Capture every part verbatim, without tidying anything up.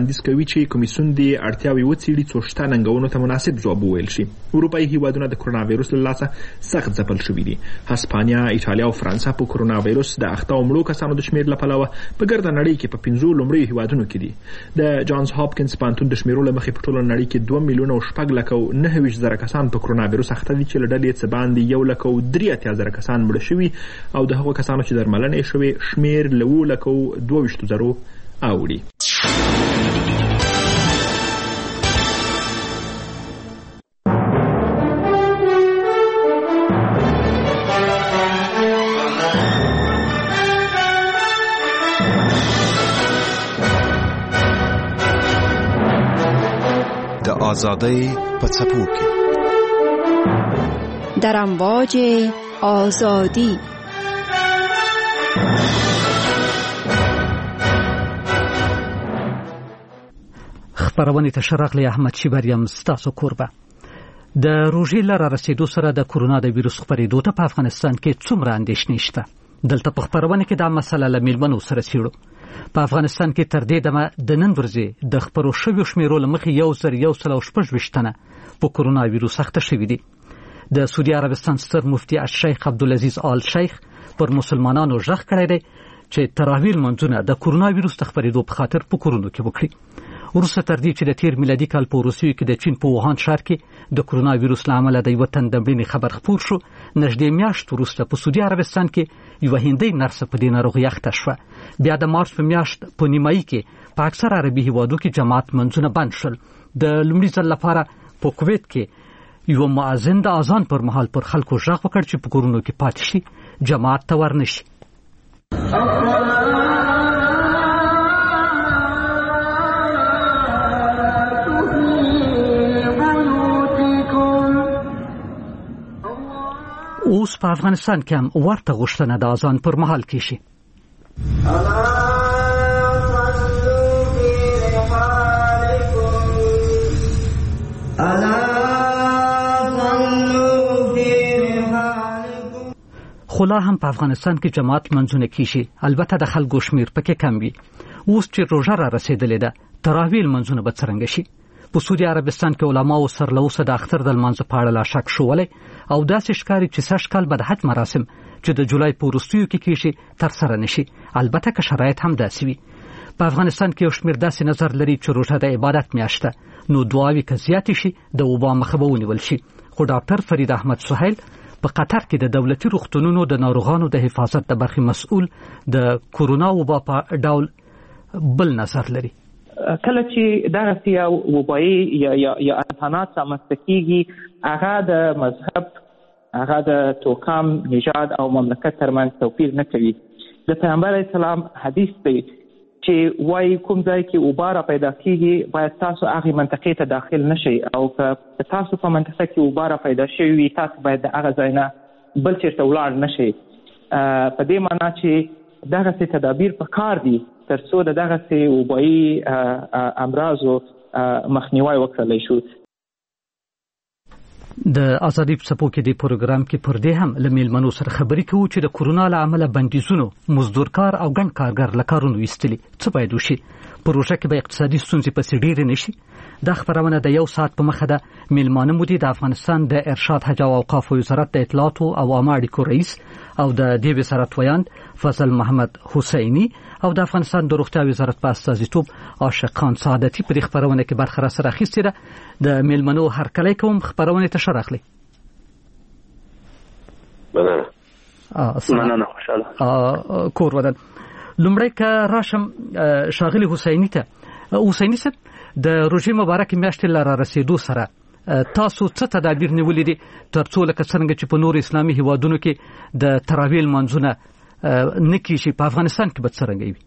وړاندیز کوي چې کمیسیون د اړتیاوې وڅېړي څو شته ننګونو ته مناسب ځواب وویل شي. اروپایي هیوادونه د کرونا وایرس له لاسه سخت ځپل شوي دي. هسپانیا، ایټالیا او فرانسه په کرونا وایرس د اخته او مړو کسانو د شمېر له پلوه په ګرده نړۍ کې په پنځو لومړیو هیوادونو کې دي. د جانز هاپکینز پوهنتون د شمیرو له مخې په ټوله نړۍ کې دوه میلیونه او شپږ لکه او نهه ویشت زره کسان په کرونا وایرس اخته دي چې له ډلې څخه باندې یو لک او درې اتیا زره کسان مړه شوي او د هغو کسانو چې درملنه یې شوې شمېر له اووه لکو دوه ویشتو زرو اوړي. د آزادۍ په څپو کې در امواج آزادی خبرونه ته شرغلی احمد شیبریم ستاسو کوربه. د روژې لاره رسیدو سره د کرونا د ویروس خپرېدو ته په افغانستان کې څومره اندېښنې شته؟ دلته په خبرونه کې دا مسله له میلمنو سره څېړو. په افغانستان کې تر دې دمه د نن ورځې د خپرو شویو شمیرو له مخې یو زر یو سل او شپږ ویشت تنه په کرونا ویروس اخته شوي دي. د سعودي عربستان ستر مفتي الشیخ عبدالعزیز آل شیخ پر مسلمانانو غږ کړی دی چې تراویح لمونځونه د کرونا ویروس د خپرېدو په خاطر په کورونو کې وکړي. وروسته تر دې چې د تیر میلادي کال په وروستیو کې د چین په ووهان ښار کې د کرونا ویروس له امله د یوه تن د مړینې خبر خپور شو، نږدې میاشت وروسته په سعودي عربستان کې یوه هندۍ نرسه په دې ناروغۍ اخته شوه. بیا د مارچ په میاشت په نیمایي کې په اکثر عربي هیوادو کې جماعت منځونه بند شول. د لومړي ځل لپاره په کویت کې یو مؤذن د اذان پر مهال پر خلکو غږ وکړ چې په کورونو کې پاتې شي، جماعت ته ورنشي. اوس په افغانستان کې هم ورته غوښتنه د اذان پر مهال کېږي. خو لا هم په افغانستان کې جماعت منځونه کېږي، البته د خلکو شمیر پکې کم وي. اوس چې روژه را رسېدلې ده، تراویح لمونځونه به څرنګه شي؟ په سعودي عربستان کې علماو سره له اوسه د اختر د لمانځه په اړه لا شک شولی او داسې ښکاري چې سږ کال به د حج مراسم چې د جولای په وروستیو کې کېږي ترسره نشي، البته که شرایط هم داسې وي. په افغانستان کې یو شمیر داسې نظر لري چې روژه د عبادت میاشت ده، نو دعاوې که زیاتې شي د وبا مخه به ونیول شي. خو ډاکټر فرید احمد سهیل په قطر کې د دولتي روغتونونو د ناروغانو د حفاظت د برخې مسؤل د کرونا وبا په ډول بل نظر لري. کله چې دغه یو وبایي یا یا یا امکانات رامنځته کېږي، هغه د مذهب، هغه د توکم، نژاد او مملکت ترمنځ توپیر نه کوي. د پیغمبر علیه السلام حدیث دی چې وایي کوم ځای کې وبا را پیدا کېږي باید تاسو هغې منطقې ته داخل نشئ، او که تاسو په منطقه کې وبا را پیدا شوي وي تاسو باید د هغه ځای نه بل چېرته ولاړ نشئ. په دې معنا چې دغسې تدابیر په کار دي تر څو د دغسې وبایي امراضو مخنیوی وکړلی شو. د ازادي په څپو کې د پروګرام کې پر دې هم له میلمنو سره خبرې کوو چې د کرونا له امله بندیزونو مزدور کار او ګڼ کارګر له کارونو ایستلي، څه باید وشي؟ پروژه کې به اقتصادي ستونزې پسې ډېرې نشي؟ دا خبرونه د یو ساعت په مخه ده. میلمانه مو دي د افغانستان د ارشاد، حج او اوقاف وزارت د اطلاعاتو او عامه اړیکو رئیس او د دې وزارت ویاند فضل محمد حسیني او د افغانستان د روغتیا وزارت په استازیتوب عاشق خان سعادتي په دې خبرونه کې برخه را سره اخیستې ده. د میلمنو هرکلی کوم، خبرونه ته ښه راغلی. مننه. مننه، خوشحاله کور ودان. لومړی که راشم ښاغلي حسیني ته. حسیني صاحب، د روژې مبارکې میاشتې له را رسېدو سره تاسو څه تدابیر نیولي دي تر څو لکه څرنګه چې په نورو اسلامي هیوادونو کې د تراویح لمانځونه نه کېږي، په افغانستان کې به څرنګه وي؟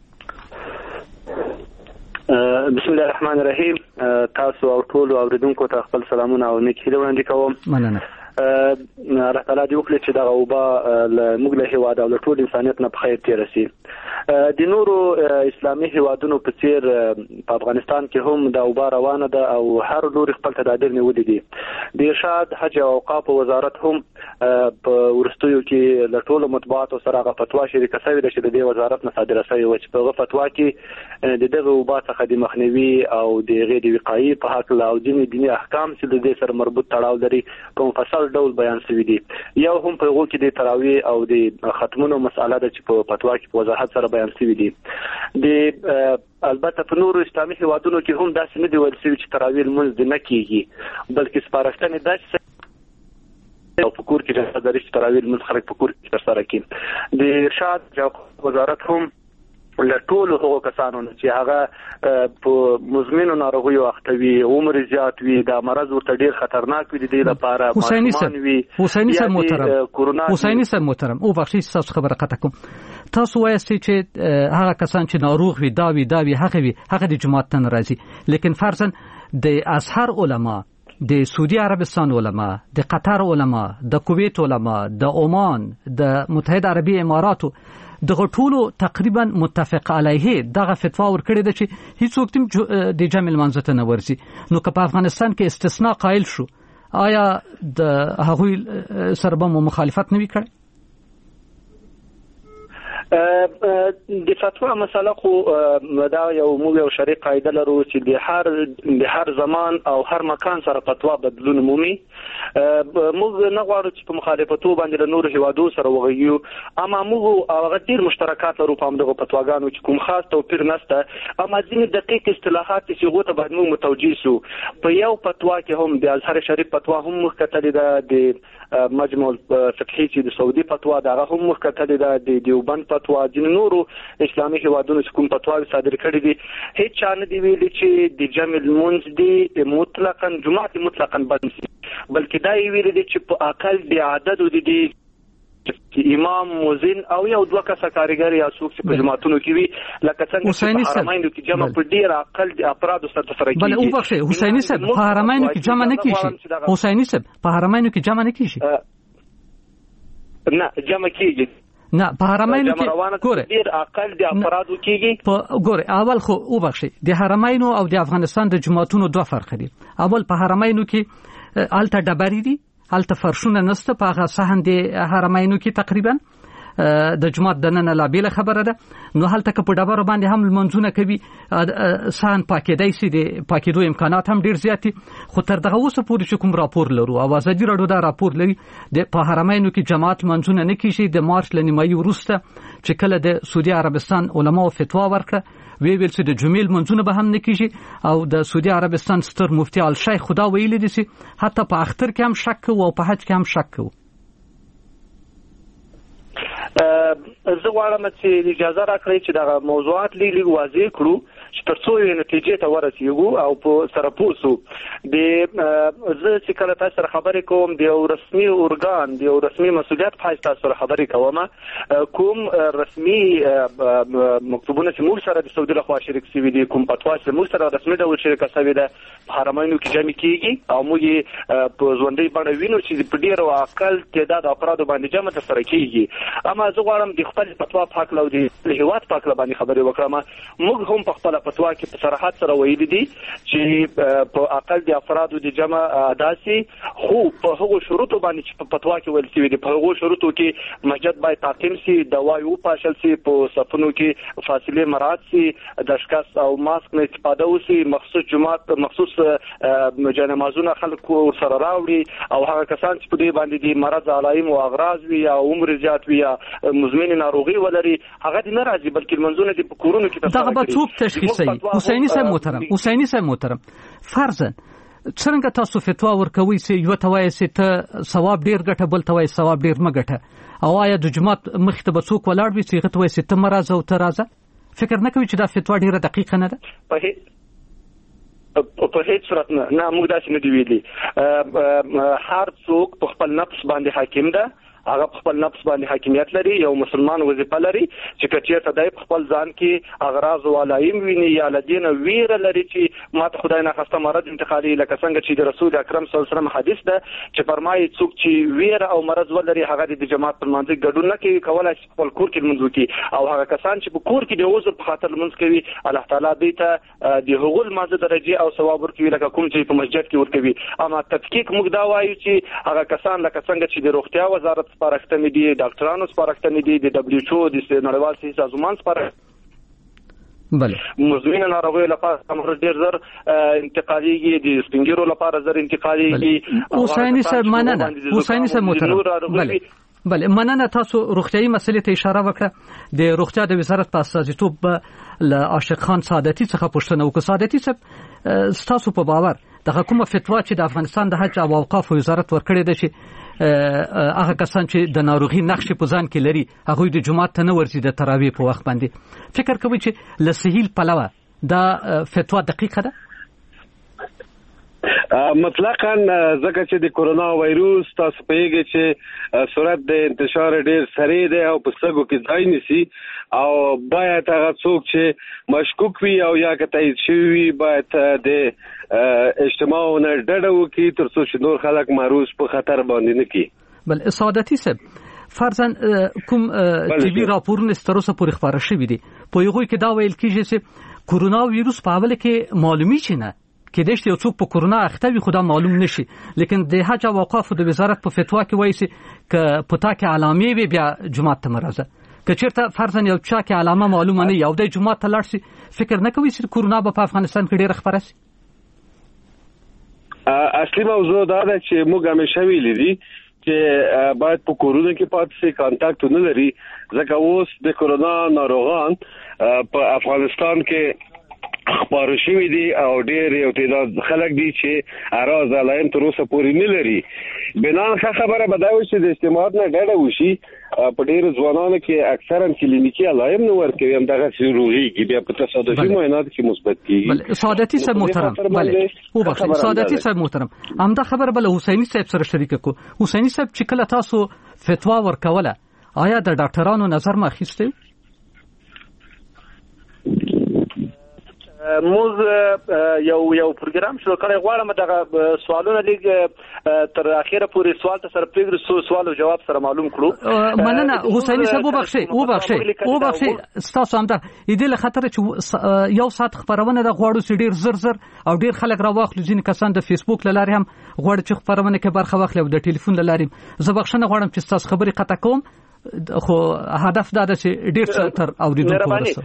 بسم الله الرحمن الرحیم. تاسو او ټولو اوریدونکو ته خپل سلامونه او نیک هیلې وړاندې کوم. مننه. الله تعالی دې وکړي چې دغه اوبه موږ له هیواد او له ټول انسانیت نه په خیر تېره شي. د نورو اسلامي هیوادونو په څیر په افغانستان کې هم د اوبه روانه ده او هر لوري خپل تدابیر نیولي دي. د ارشاد حج او اوقاف وزارت هم په وروستیو کې له ټولو مطبوعاتو سره هغه فتوا شریکه شوې ده چې د دې وزارت نه صادره شوې وه چې په هغه فتوا کې د دغه اوبه څخه د مخنیوي او د هغې د وقایې په هکله او ځینې دیني احکام چې د دې سره مربوط تړاو لري په مفصل ډول بیان شوي دي. یو هم په هغو کې د تراویح او د ختمونو مسأله ده چې په فتوا کې په وضاحت سره بیان شوي دي. د البته په نورو اسلامي هیوادونو کې هم داسې نه دي ویل شوي چې تراویح لمونځ دې نه کېږي، بلکې سپارښتنې داسې او په کور کې جهاد لري چې تراویح لمونځ خلک په کور کې ترسره کړي. د ارشاد وزارت هم له ټولو هغو کسانو نه چې هغه په مزمنو ناروغیو اخته وي، عمر زیات وي، دا مرض ورته ډېر خطرناک وي، د دې لپاره حسیني صاحب حسیني صاحب محترم حسیني صاحب محترم او بخښئ چې تاسو خبره قطع کوم. تاسو وایئ چې هغه کسان چې ناروغ وي دا وي دا وي هغه وي هغه د جماعت ته نه راځي، لیکن فرضاً د ازهر علما، د سعودي عربستان علما، د قطر علما، د کویت علما، د عمان، د متحده عربي اماراتو دغه ټولو تقریبا متفق علیه دغه فتوا ورکړې ده چې هیڅوک تم د جمع المنځ ته نه ورځي. نو که په افغانستان کې استثناء قائل شو، آیا د هغوی سره به مخالفت نه وي کړی؟ د فتوا مسله خو دا یو موږ یو شرعي قاعده لرو چې د هر د هر زمان او هر مکان سره فتوا بدلون مومي. موږ نه غواړو چې په مخالفتو باندې له نورو هیوادو سره وغږیو، اما موږ هغه ډېر مشترکات لرو په همدغو فتواګانو چې کوم خاص توپیر نشته، اما ځینې دقیق اصطلاحات چې هغو ته باید موږ متوجه شو. په یو فتوا کې هم د ازهر شریف فتوا هم موږ کتلې ده، د مجمع الفقهي چې د سعودي فتوا ده هغه هم موږ کتلې ده، د دیوبند فتوا، ځینې نورو اسلامي هیوادونو چې کوم فتواوې صادر کړي دي هیڅ چا نه دي ویلي چې د جمع لمونځ دي مطلقاً جماعت مطلقاً بند شي، بلکې دا یې ویلي دي چې په اقل د عددو د دي امام، مؤذن او یو دوه کسه کارګر یا څوک چې په جماعتونو کې وي، لکه څنګه چې په حرمینو کې جمع په ډیر اقل د افرادو سره ترسره کیږي. بل او بخښئ حسیني صاحب په حرمینو کې جمع نه کیږي. حسیني صاحب په حرمینو کې جمع نه کیږي. نه جمع کیږي نه په حرمینو کې ګوره ډیر اقل د افرادو کېږي. په ګوره اول خو او بخښئ د حرمینو او د افغانستان د جماعتونو دوه فرق دي. اول په حرمینو کې الته ډبرې دي، الته فرشونه نسته، په هغه صحن د حرمینو کې تقریبا د جماعت د نن لا بیل خبره ده. نو هلته که په ډبرو باندې هم منځونه کوي صحن پاکېدای شي، د پاکېدو امکانات هم ډیر زیات دي. خو تر دغه اوسه پورې چې کوم راپور لرو او ازادي راډیو دا راپور لري د په حرمینو کې جماعت منځونه نه کیږي. د مارچ له نیمایي وروسته چې کله د سعودي عربستان علماو فتوا ورکړه وی ویل چې د جمیل منځونه به هم نه کیږي، او د سعودي عربستان ستر مفتي ال شیخ خدا ویلي دي چې حتی په اختر کې هم شک کوو او په حج کې هم شک کوو. زه غواړم چې اجازه راکړئ چې دغه موضوعات لږ لږ واضح کړو چې تر څو یې نتیجې ته ورسېږو او په سره پوه شو. د زه چې کله تاسو سره خبرې کوم د یو رسمي ارګان د یو رسمي مسؤلیت په حیث تاسو سره خبرې کوم، کوم رسمي مکتوبونه چې موږ سره د سعودي لخوا شریک شوي دي، کوم فتوا چې موږ سره رسمي ډول شریکه شوې ده په حرمینو کې جمع کېږي او موږ یې په ژوندۍ بڼه وینو چې په ډېر اقل تعداد افرادو باندې جمع ترسره کېږي. اما زه غواړم د خپل فتوا په هکله او د هیواد په هکله باندې خبرې وکړم. موږ هم په خپله فتوا کې په صراحت سره ویلي دي چې په اقل د افرادو د جمع داسې، خو په هغو شروطو باندې چې په فتوا کې ویل شوي دي، په هغو شروطو کې مسجد باید تعقیم شي، دوای وپاشل شي، په صفونو کې فاصلې مراعات شي، د اشکاس او ماسک نه استفاده وشي، مخصوص جماعت مخصوص جانمازونه خلک ورسره راوړي، او هغه کسان چې په دې باندې د مرض علائم او اغراض وي یا عمر زیات وي یا مزمن ناروغي ولري هغه دې نه راځي، بلکې منځونه دې په کورونو کې ترسره کړي. دغه به څوک تشخیصوي؟ حسیني صاحب محترم حسیني صاحب محترم فرضاً څنګه تاسو فتوا ورکوي چې یو ته وایي چې ته ثواب ډیر ګټه، بل ته وایي ثواب ډیر نه ګټه، او آیا د جماعت مخې ته به څوک ولاړ وي چې هغه ته وایي چې ته مه راځه او ته راځه؟ فکر نه کوي چې دا فتوا ډیره دقیقه نه ده؟ په هیڅ صورت نه، نه موږ داسې نه دی ویلي. هر څوک په خپل نفس باندې حاکم ده هغه خپل نفس باندې حاکمیت لري، یو مسلمان وظیفه لري چې کچې ته دای خپل ځان کې اغراض او علایم ویني یا لدین ویره لري چې ماته خدای نه خسته مرض انتقالي، لکه څنګه چې د رسول اکرم صلی الله علیه وسلم حدیث ده چې فرمایي څوک چې ویره او مرض ولري هغه د جماعت پر منځ ګډون نه کوي، کولای شي خپل کور کې منځ وکړي، او هغه کسان چې په کور کې د عذر په خاطر منځ کوي الله تعالی دوی ته د حقوق مازه درجه او ثواب ورکوي لکه کوم چې په مسجد کې ورکوي. اما تفکیک موږ دا وایو چې هغه کسان لکه څنګه چې د روغتیا وزارت سپارښتنې دي، ډاکټرانو سپارښتنې دي، د دبليو ایچ او د نړیوال صحي سازمان سپارښتنې بله مزمنه ناروغي لپاره امر ډیر زر انتقاليږي، د سپینګیرو لپاره زر انتقاليږي. حسیني صاحب مننه، حسیني صاحب محترم، بله بله مننه. تاسو روغتيایي مسلې ته اشاره وکړه. د روغتیا د وزارت په استازیتوب له عاشق خان سعادتي څخه پوښتنه وکړه. سعادتي صاحب ستاسو په باور د حکومت فتوا چې د افغانستان د حج او اوقاف وزارت ورکړې ده چې هغه کسان چې د ناروغي نقش په ځان کې لري هغه د جمعات ته نه ورځي د تراویح په وخت باندې، فکر کوي چې له صحیح پلوه دا فتوا دقیقه ده؟ مطلقاً ځکه چې د کورونا وایروس تاسو پیږي چې سرعت د انتشار ډیر سریع دی او په سګو کې ځای نسی، او باید هغه څوک چې مشکوک وي او یا که تایید شوی باید د اجتماعونه ډډه وکړي تر څو چې نور خلک معروض په خطر باندې نه کړي. بل سعادتي صاحب فرضاً کوم ټي وي راپورونه ستر اوسه پورې خبره شوي دي په یوه کې دا ویل کیږي چې کورونا وایروس په اول کې معلومي چې نه کې دشت یو څوک په کورونا اخته وي خدا معلوم نشي، لیکن د حج او اوقاف د وزارت په فتوا کې وایي چې ک پتا کې علامې وي بیا جمعه ته مرزه که چیرته فرضاً یو چا کې علامه معلومه نه یو د جمعه ته لاړ شي، فکر نه کوي چې کورونا په افغانستان کې ډېر خبره شي؟ اصلي موضوع دا ده چې موږ همیشه ویلي دي چې باید په کورونا کې پاتې سي کانټاکټ نه لري، ځکه اوس د کورونا ناروغان په افغانستان کې خبر شوی دي او ډېر یو تعداد خلک دي چې اراز علایم تر اوسه پورې نه لري. بنان ښه خبره به دا وي چې د اجتماعات نه ډډه وشي، په ډېرو ځوانانو کې اکثرا کلینیکي علایم نه ورکوي، همدغسې روغېږي بیا په تصادفي معایناتو کې مثبت کېږي. سعادتي صاحب محترم، بله وبخښئ سعادتي صاحب محترم، همدا خبره به له حسیني صاحب سره شریکه کړو. حسیني صاحب چې کله تاسو فتوا ورکوله آیا د ډاکټرانو نظر ما اخیستی؟ موږ یو یو پروګرام شروع کړی، غواړم دغه سوالونه لیږ تر اخره پورې سوال ته سره پرېږدو، سوال او جواب سره معلوم کړو. مننه حسیني صاحب، وبخښئ وبخښئ وبخښئ ستاسو همدا دې له خطر چې یو ساعت خبرونه د غواړو چې ډېر زر زر او ډېر خلک راواخلو، ځینې کسان د فیسبوک له لارې هم غواړي چې خبرونه کې برخه واخلي او د ټلیفون له لارې. زه بخښنه غواړم چې ستاسو خبرې قطع کوم، خو هدف دا ده چې ډېر څه تر اوریدونکو ورسوي.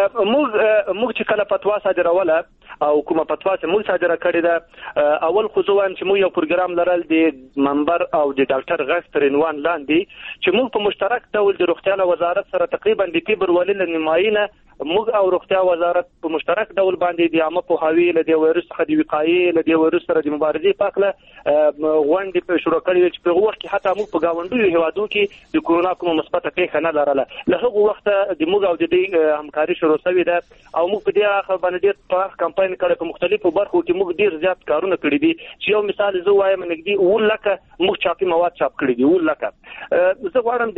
موږ موږ چې کله فتوا صادروله او کومه فتوا چې موږ صادره کړې ده، اول خو زه وایم چې موږ یو پروګرام لرل د منبر او د ډاکټر غږ تر عنوان لاندې چې موږ په مشترک ډول د روغتیا وزارت سره تقریبا د فبر ولې له نیمایي موږ او روغتیا وزارت په مشترک ډول باندې د عامه پوهاوي له دې وایروس څخه د وقایې له دې وایروس سره د مبارزې په اړه غونډې په شروع کړې چې په وخت کې حتی موږ په گاونډیو هیوادو کې د کورونا کومه مثبته پیښه نه لرله. له هغه وخته د موږ او د دې همکاري شروع شوې ده او موږ په دې اړه باندې ډېر پراخ کمپاین کړی، په مختلفو برخو کې موږ ډېر زیات کارونه کړي دي. چې یو مثال زه وایم، نږدې اووه لکه موږ چاپي مواد چاپ کړي دي، اووه لکه. زه غواړم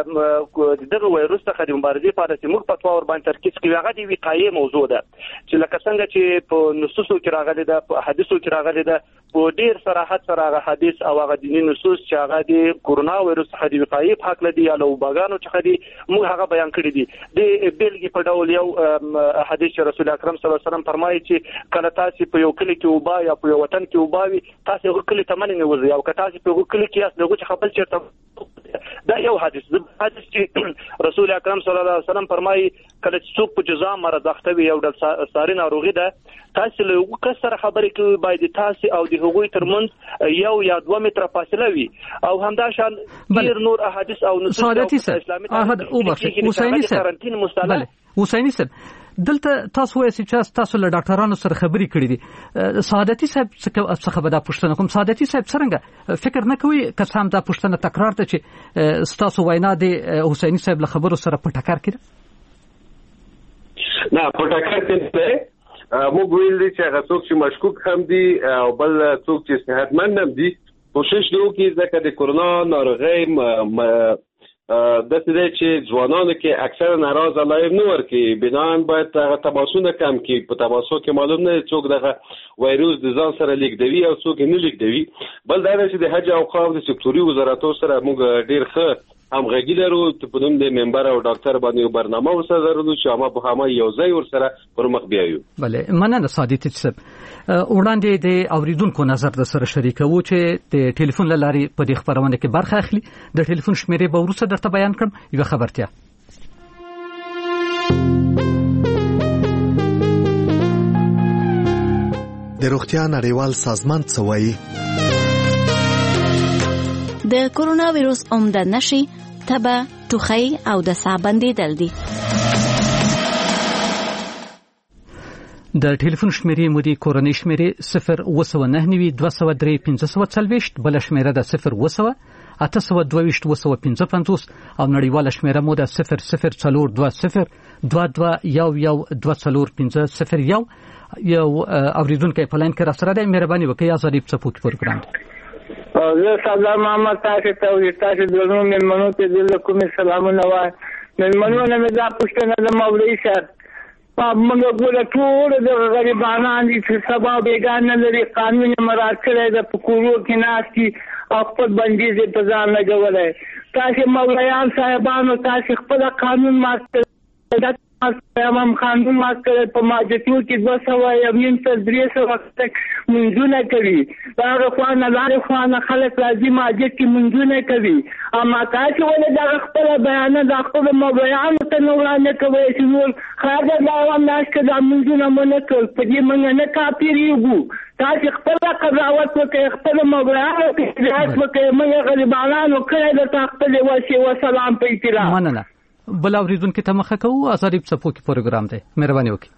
د دغه وایروس څخه د مبارزې په اړه چې موږ فتوا ور باندې ترکیز کوي، هغه د وقایې موضوع ده چې لکه څنګه چې په نصوصو کې راغلي ده، په حدیثو کې راغلي ده، په ډېر صراحت سره هغه حدیث او هغه دیني نصوص چې هغه د کورونا وایروس څخه د وقایې په حق لدی یا له وباګانو څخه دي موږ هغه بیان کړی دي. د بیلګې په ډول یو حدیث چې رسول اکرم صلی الله علیه وسلم فرمایي چې کله تاسو په یو کلی کې وبا یا په یو وطن کې وباوي تاسو هغه کلی ته مننه وځي او که تاسو په هغه کلی کې یاست دغه څه خپل چیرته، دا یو حدیث حدیث چې رسول اکرم صلی الله علیه وسلم فرمایي کله چې څوک په جزا مرض اخته وي یو ډول ساري ناروغي ده، تاسو له یو کس سره خبرې کوي باید تاسو او د هغوی ترمنځ یو یا دوه متره فاصله وي او همدا شان ډیر نور احادیث او نصوص اسلامي احد او بخښ حسیني صاحب. بله حسیني صاحب، دلته تاسو وایئ چې تاسو له ډاکټرانو سره خبرې کړې دي. سعادتي صاحب څخه به دا پوښتنه کوم، سعادتي صاحب څرنګه فکر نه کوي که څه هم دا پوښتنه تکرار ده چې ستاسو وینا د حسیني صاحب له خبرو سره په ټکر کې ده؟ نه، په ټکر کې نه. موږ ویل دي چې هغه څوک چې مشکوک هم دي او بل څوک چې صحتمند هم دي کوشش دی وکړي ځکه د کورونا ناروغۍ د دې چې ځوانانو کې اکثره ناراض علایق نه ورکي بنان باید هغه تماسونه کم کړي په تماسو کې معلوم نه څوک دغه وایروس د ځان سره لیکدوي او څوک نه لیکدوي بل دا چې د حج او اوقاف د سکتوري وزارتو سره موږ ډیر ښه همغږي لرو په نوم د ممبر او ډاکټر باندې یو برنامه ورسره درلود چې هغه په هغه یو ځای ورسره پر مخ بیایو. بله مننه سعادت صاحب. وړاندې د اوریدونکو نظر د سره شریکوو چې د ټلیفون لارې په دې خبرونه کې برخه اخلي. د ټلیفون شمیرې به وروسته درته بیان کړم. یو خبرتیا د روغتیا نړیوال سازمان څه وایي؟ د کورونا ویروس عمده نشي تبه، ټوخی او د ساه بندیدل دي. د ټلیفون شمیرې مو دی کورنۍ شمیرې صفر وسو نه نوي دوه سوه درې پنځه سوه څلوېښت، بل شمیره د صفر وسو اته سوه دوه ویشت وسو پنځه پنځوس او نړیواله شمیره مو د صفر صفر څلور دوه صفر دوه دوه یو یو دوه څلور پنځه صفر یو. یو اوریدونکو په لاین کې را سره دی. مهرباني وکړئ آزادی په څپو کې پروګرام دی. زه سردار محمد تاسو ته او تاسو د نوم مېلمنو ته د کومې سلامونه وایم. مېلمنو نه مې دا پوښتنه د مولوي صاحب په موږ ګوره ټول د غریبانو دي چې سبا بیګان نه لري قانون مراعات کړی د پکورو کې ناشتي او خپل بندیز په ځان لګولای. تاسو مولایان صاحبانو تاسو خپل قانون ماته امام قانون ماته په ماجتو کې دوه سوه یمین تر درې سوه منځونه کوي. دا غوښنه لاره خوانه خلک راځي ماجت کې منځونه کوي. اما تاسو ولې دا خپل بیان د خپل مبيان ته نو وړاندې کوي چې نور خاطر دا ونه چې دا منځونه مونږ کول په دې مونږ نه کاپیریږو. تاسو خپل قضاوت وکړئ، خپل مبيان کې ځات وکړئ. مونږ غریبانو کړه د خپل وسی و سلام په احترام. مننه. بل اوریدونکو ته مخه کوو. آزادی په څپو کې پروګرام دی. مهرباني وکړئ.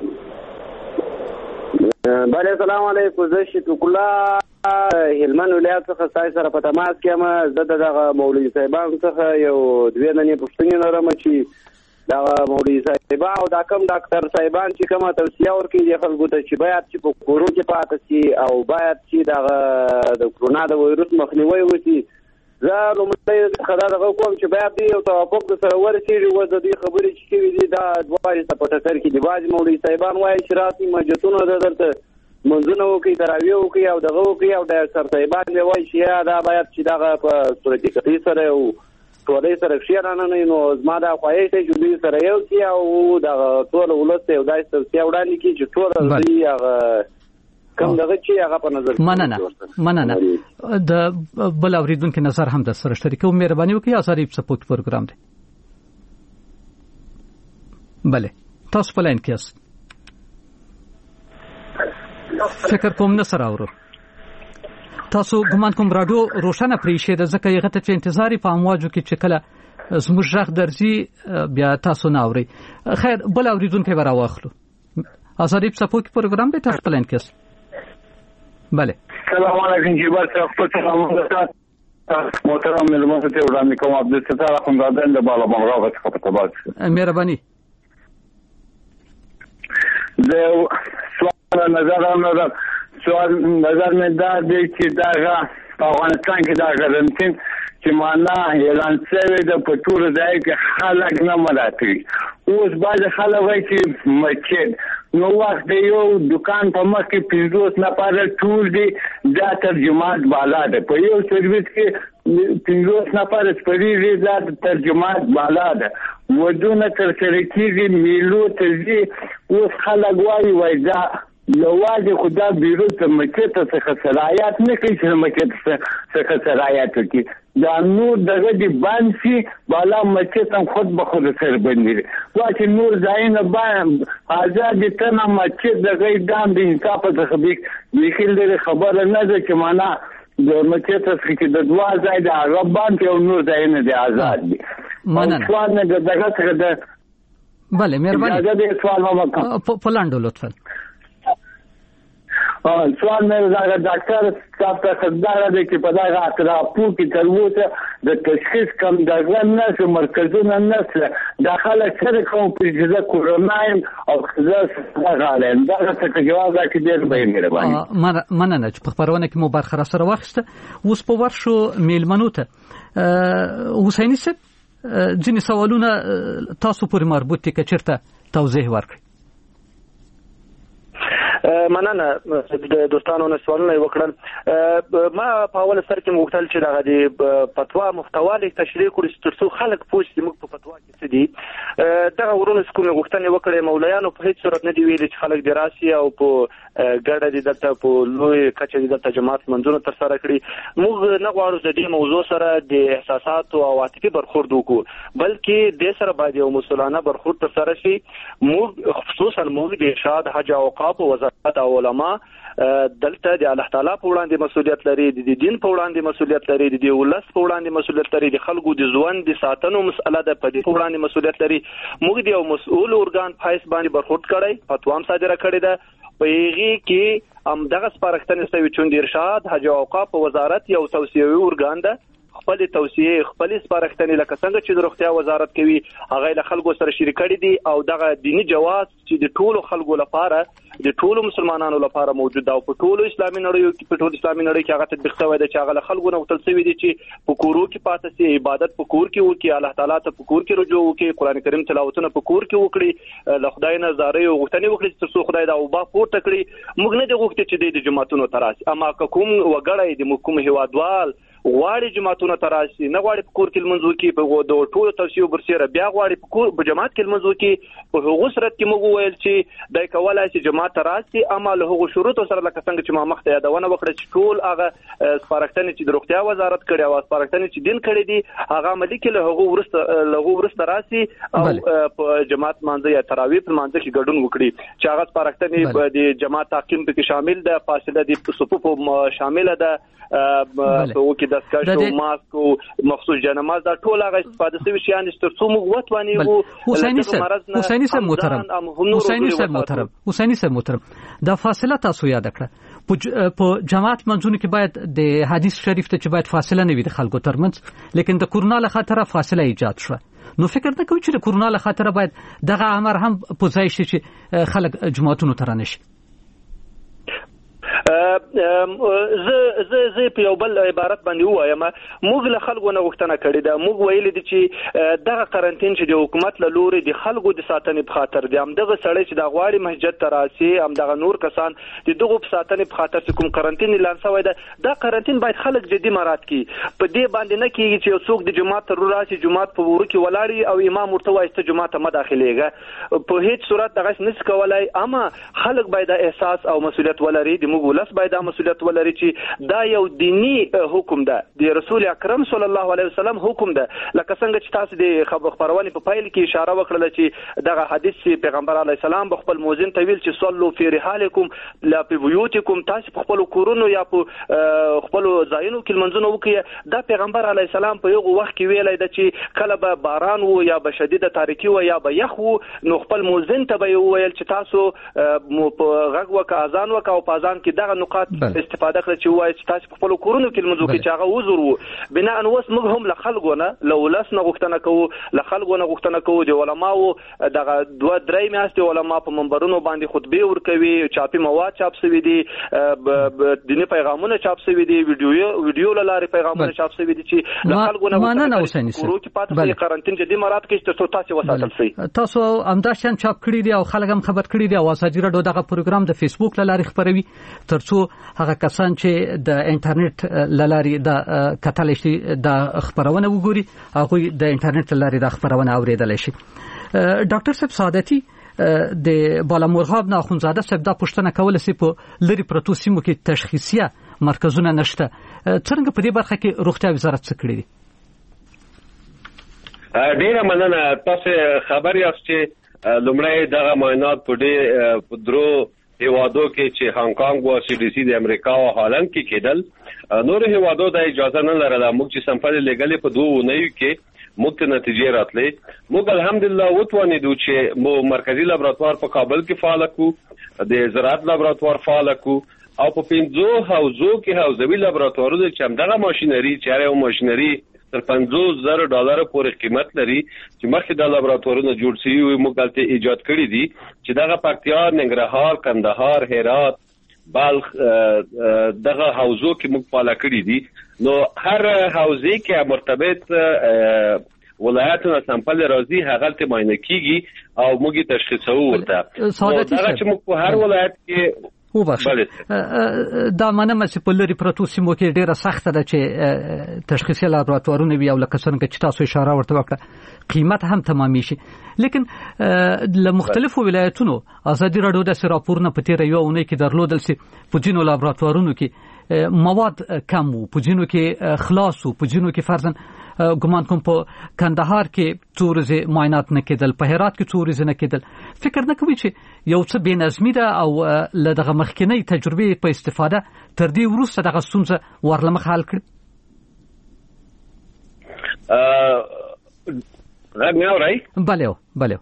بله سلام علیکم. زه شفیق الله هلمند ولایت څخه تاسو سره په تماس کې یم. زه دغه مولوي صاحبانو څخه یو دوه ننې پوښتنې لرم چې دغه مولوي صاحب او دا کوم ډاکټر صاحبان چې کومه توصیه ورکړي خلکو ته چې باید چې په کورو کې پاتې شي او باید چې دغه د کورونا د وایروس مخنیوي وشي. زه لومړی خبره دغه کوم چې باید یو توافق سره ورسېږي و د دې خبرې چې کوي دي دا دواړه په ټکر کې دي. بعضې مولوي صاحبان وایي چې راسي مسجدونو د درته منځونه وکړي، تراویح وکړي او دغه وکړي او ډاکټر صاحبان دی وایي چې دا باید چې دغه په صورتي قطعي سره او ټولۍ سره کښېنه نه نو زما دا خواهش دی چې دوی سره یو شي او دغه ټول ولس ته یو داسې توصیه وړاندې کړي چې ټول دوی هغه کوم دغه چې هغه په نظر مننه مننه. د بل اوریدونکو نظر هم د سره شریکو. مهرباني وکړئ آزادی په څپو کې پروګرام دی. بله تاسو په لاین کې یاست. فکر کوم نه سره اورو. تاسو ګمان کوم راډیو روشنه پرې شه د ځکه یغه ته چې انتظار په امواجو کې چې کله زموږ ژغ درځي بیا تاسو نه اوري. خیر بل اوریدونکو به راواخلو. آزادی په څپو کې پروګرام دی. تاسو په لاین کې یاست. بله سلام علیکم. جبر صاحب خپل سلام محترم ملمنو ته وړاندې کوم. عبدالستار اخوندزاده د بالا بمراغه څخه په تباس. مهرباني. د سوال نظر نظر سوال نظر مې دا دی چې دا افغانستان کې دا قرنطین چې معنا اعلان شوی د پټور ځای کې خلک نه ملاتړي. اوس باید خلک وایي چې مسجد نو وخت یو دکان په مخ کې پنځوس نفر ټول دي دا ترجمات بالا ده. په یو سرویس کې پنځوس نفر سپریږي دا ترجمات بالا ده. ودونه تر سره کېږي میلو ته ځي. اوس خلک وایي وایي دا لوازم خدا بیرو ته مسجد څخه صلاحیت نه کوي چې مسجد څخه صلاحیت کوي. دا نور دغه دی باندې سي بالا مسجد هم خود به خود سره بندي. واکه نور ځاینه باندې آزاد تنه مسجد دغه دام د انصاف څخه لیکل د خبره نه ده چې معنا د مسجد څخه چې د دوا ځای د هغه باندې او نور ځاینه دی آزاد دي. مننه. سوال نه دغه څخه ده. بله مهرباني. دا د سوال ما وکړه. په لاندو لطفا. سوال مې دا ډاکټر صاحب ته خدای دې چې په دا غاټراپو کې تر اوسه د تشخیص کم دغه نه مرکزونه نه د خلک سره کوم چې د کورونا او خزه غالم دا څه جواب راکړي ډېر به مهرباني مننه چې په خبرونه کې مو برخه را سره واخیسته. اوس په ورشو میلمنو ته حسیني صاحب ځینې سوالونه تاسو پورې مربوط دي که چېرته توضیح ورکړئ. مننه د دوستانو نه سوالونه وکړل. ما په اول سر کې مغتل چې دغه د فتوا محتوا لیک تشریح کړو ترڅو خلک پوه شي موږ په فتوا کې څه دي. دغه ورونه کومه غوښتنې وکړې مولایانو په هیڅ صورت نه دی ویلي چې خلک د راسي او په ګډه دي دلته په لوی کچه دي دلته جماعت منځونه تر سره کړي. موږ نه غواړو د دې موضوع سره د احساساتو او عاطفي برخورد وکړو بلکې د سره باید یو مسؤلانه برخورد تر سره شي. موږ خصوصا موږ د ارشاد حج او اوقاف او وزارت او علما دلته د الله تعالی په وړاندې مسؤلیت لري، د دین په وړاندې مسؤلیت لري، د ولس په وړاندې مسؤلیت لري، د خلکو د ژوند د ساتنو مسله ده په دې په وړاندې مسؤلیت لري. موږ د یو مسؤل ارګان په حیث باندې برخورد کړی، فتوا هم صادره کړې ده. په هغې کې هم دغه سپارښتنې شوي چې د ارشاد حج او اوقاف په وزارت یو توصیوي ارګان ده، خپل توصیه خپل سپارښتنې لکه څنګه چې د روغتیا وزارت کوي هغه له خلکو سره شریک کړي دي او دغه دینی جواز چې د ټولو خلکو لپاره د ټولو مسلمانانو لپاره موجود ده او په ټولو اسلامي نړیو کې په ټولو اسلامي نړۍ کې هغه تطبیق شوی دی چې هغه له خلکو نه غوښتل شوي دي چې په کورو کې پاتې شي، عبادت په کور کې وکړي، الله تعالی ته په کور کې رجوع وکړي، قرآن کریم تلاوتونه په کور کې وکړي، له خدای نه زارۍ او غوښتنې وکړي تر څو خدای دا وبا پورته کړي. موږ نه دی غوښتي چې د جماعتونو ته راشي، اما که کوم وګړی د کوم هیوادوال غواړي جماعتونه ته راشي، نه غواړي په کور کې لمونځ وکړي، په د ټولو توصیو برسېره بیا غواړي په کور په جماعت کې لمونځ وکړي، په هغو صورت کې موږ وویل چې دی کولی شي جماعت ته راشي، اما له هغو شروطو سره لکه څنګه چې ما مخته یادونه وکړه چې ټول هغه سپارښتنې چې د روغتیا وزارت کړي او سپارښتنې چې دین کړي دي هغه عملي کړي، له هغو وروسته له هغو وروسته راشي او په جماعت لمانځه یا تراویح په لمانځه کې ګډون وکړي چې هغه سپارښتنې د جماعت تعقیم پکې شامل ده، فاصله د صفوفو شامله ده، په وکي دستکش او ماسک او مخصوص جنماز دا ټول هغه استفاده شوی شیان چې ترڅو موږ وتوانیو. حسیني صاحب حسیني صاحب محترم حسیني صاحب محترم حسیني صاحب محترم دا فاصله تاسو یاد کړه په جماعت منځونو کې باید د حدیث شریف ته چې باید فاصله نه وي د خلکو ترمنځ، لیکن د کورونا له خاطر فاصله ایجاد شوه. نو فکر نه کوئ چې د کورونا له خاطر باید دغه امر هم په ځای شي چې خلک جماعتونو ته رانشي؟ زه زه زه په یو بل عبارت باندې وایم، موږ له خلکو نه غوښتنه کړې ده، موږ ویلي دي چې دغه قرنټین چې د حکومت له لوري د خلکو د ساتنې په خاطر دی، همدغه سړی چې د غواړي مسجد ته راشي، همدغه نور کسان د دغو په ساتنې په خاطر چې کوم قرنټین اعلان شوی ده، دا قرنټین باید خلک جدي مراعات کړي. په دې باندې نه کېږي چې یو څوک د جماعت ته راشي، جماعت په ورو کې ولاړ او امام ورته وایي ته جماعت ته مه داخلېږه، په هیڅ صورت دغه نشي کولای. اما خلک باید احساس او مسؤلیت ولري، د موږ ولس باید مسؤلیت ولري چې دا یو دینی حکم ده، د رسول اکرم صلی الله علیه وسلم حکم ده. لکه څنګه چې تاسو د خبرونه په پایل کې اشاره وکړه چې دغه حدیث پیغمبر علیه السلام په خپل موزین ته ویل چې صلوا فی رحالکم لا فی بیوتکم، تاسو په خپل کورونو یا په خپل ځایونو کې لمونځونه وکړئ. دا پیغمبر علیه السلام په یو وخت کې ویلای ده چې کله به باران وو یا به شدیده تاریکی وو یا به یخ وو، نو خپل موزین ته به ویل چې تاسو په غږ وکړه، اذان وکړه او په اذان کې دغه نقاط استفاده کړئ چې وایي چې تاسو په خپل کورونو کې لمونځ وکړئ چې هغه عذر وو. بنا ان اوس موږ هم له خلکو نه له ولس نه غوښتنه کوو، له خلکو نه غوښتنه کوو د علماو دغه دوه درې میاشتې علما په منبرونو باندې خطبې ورکوي، چاپي مواد چاپ شوي دي، دیني پیغامونه چاپ شوي دي، ویډیو ویډیو له لارې پیغامونه چاپ شوي دي چې له خلکو نه کورو کې پاتې شي، قرنټین جدي مراعات کړي ترڅو تاسو وساتل شي. تاسو همدا شان چاپ کړي دي او خلک هم خبر کړي دي او ازادي راډیو دغه پروګرام د فیسبوک له لارې خبروي ترڅو هغه کسان چې د انټرنیټ لاري د کتل شي د خبرونه وګوري هغه د انټرنیټ لاري د خبرونه اوریدل شي. ډاکټر صاحب سعادتي د بالامرغاب نه خونزاده صاحب دا پوښتنه کوله چې په لری پروتو سیمو کې تشخیصیه مرکزونه نشته، څنګه په دې برخه کې روغتیا وزارت څه کړی دی؟ ډیره مننه. تاسو خبر یاست چې لومړی دغه معاینات په دې درو هیوادو کې چې هانګ کانګ او سی ډي سی د امریکا او هالند کې کېدل، نور هیوادو د اجازه نه لرله. موږ چې سمپل لګلې په دوه ونیو کې موږ نتیجې راتلې. موږ الحمدلله وتوانیدو چې مو مرکزی لابراتوار په کابل کې فعال کړو، د زراعت لابراتوار فعال کړو او په پنځو حوزو کې حوزوي لابراتوارونه چې همدغه ماشينري چې هر یو ماشينري تر پنځوس زره ډالر پورې قیمت لري چې مخکې د لابراتوارونو جوړ شوي وي موږ دلته ایجاد کړي دي چې دغه پکتیا، ننګرهار، کندهار، هرات، بلخ دغه حوزو کې موږ فعال کړي دي. نو هر حوزې کې مرتبط ولایتونه سامپل راځي هغه ته معاینه کیږي او موږ تشخیصو ورته. دا چې موږ په هر ولایت کې وبخښه دا منم چې په لري پروتو سیمو کې ډیره سخته ده چې تشخیصي لابراتوارونه وي او لکه څنګه چې تاسو اشاره ورته وکړه قیمت هم تمامي شي. لیکن له مختلفو ولایتونو ازادي راډیو د راپورونه په تیر یو اونۍ کې درلودل سي په جنو لابراتوارونو کې مواد کم وو، په جنو کې خلاص وو، په جنو کې فرضاً ګمان کوم په کندهار کې څو ورځې معاینات نه کېدل، په هرات کې څو ورځې نه کېدل. فکر نه کوي چې یو څه بې نظمي ده او له دغه مخکینۍ تجربې په استفاده تر دې وروسته دغه ستونزه ورلمخ حل کړي؟ غږ مې اورئ؟ بله بله.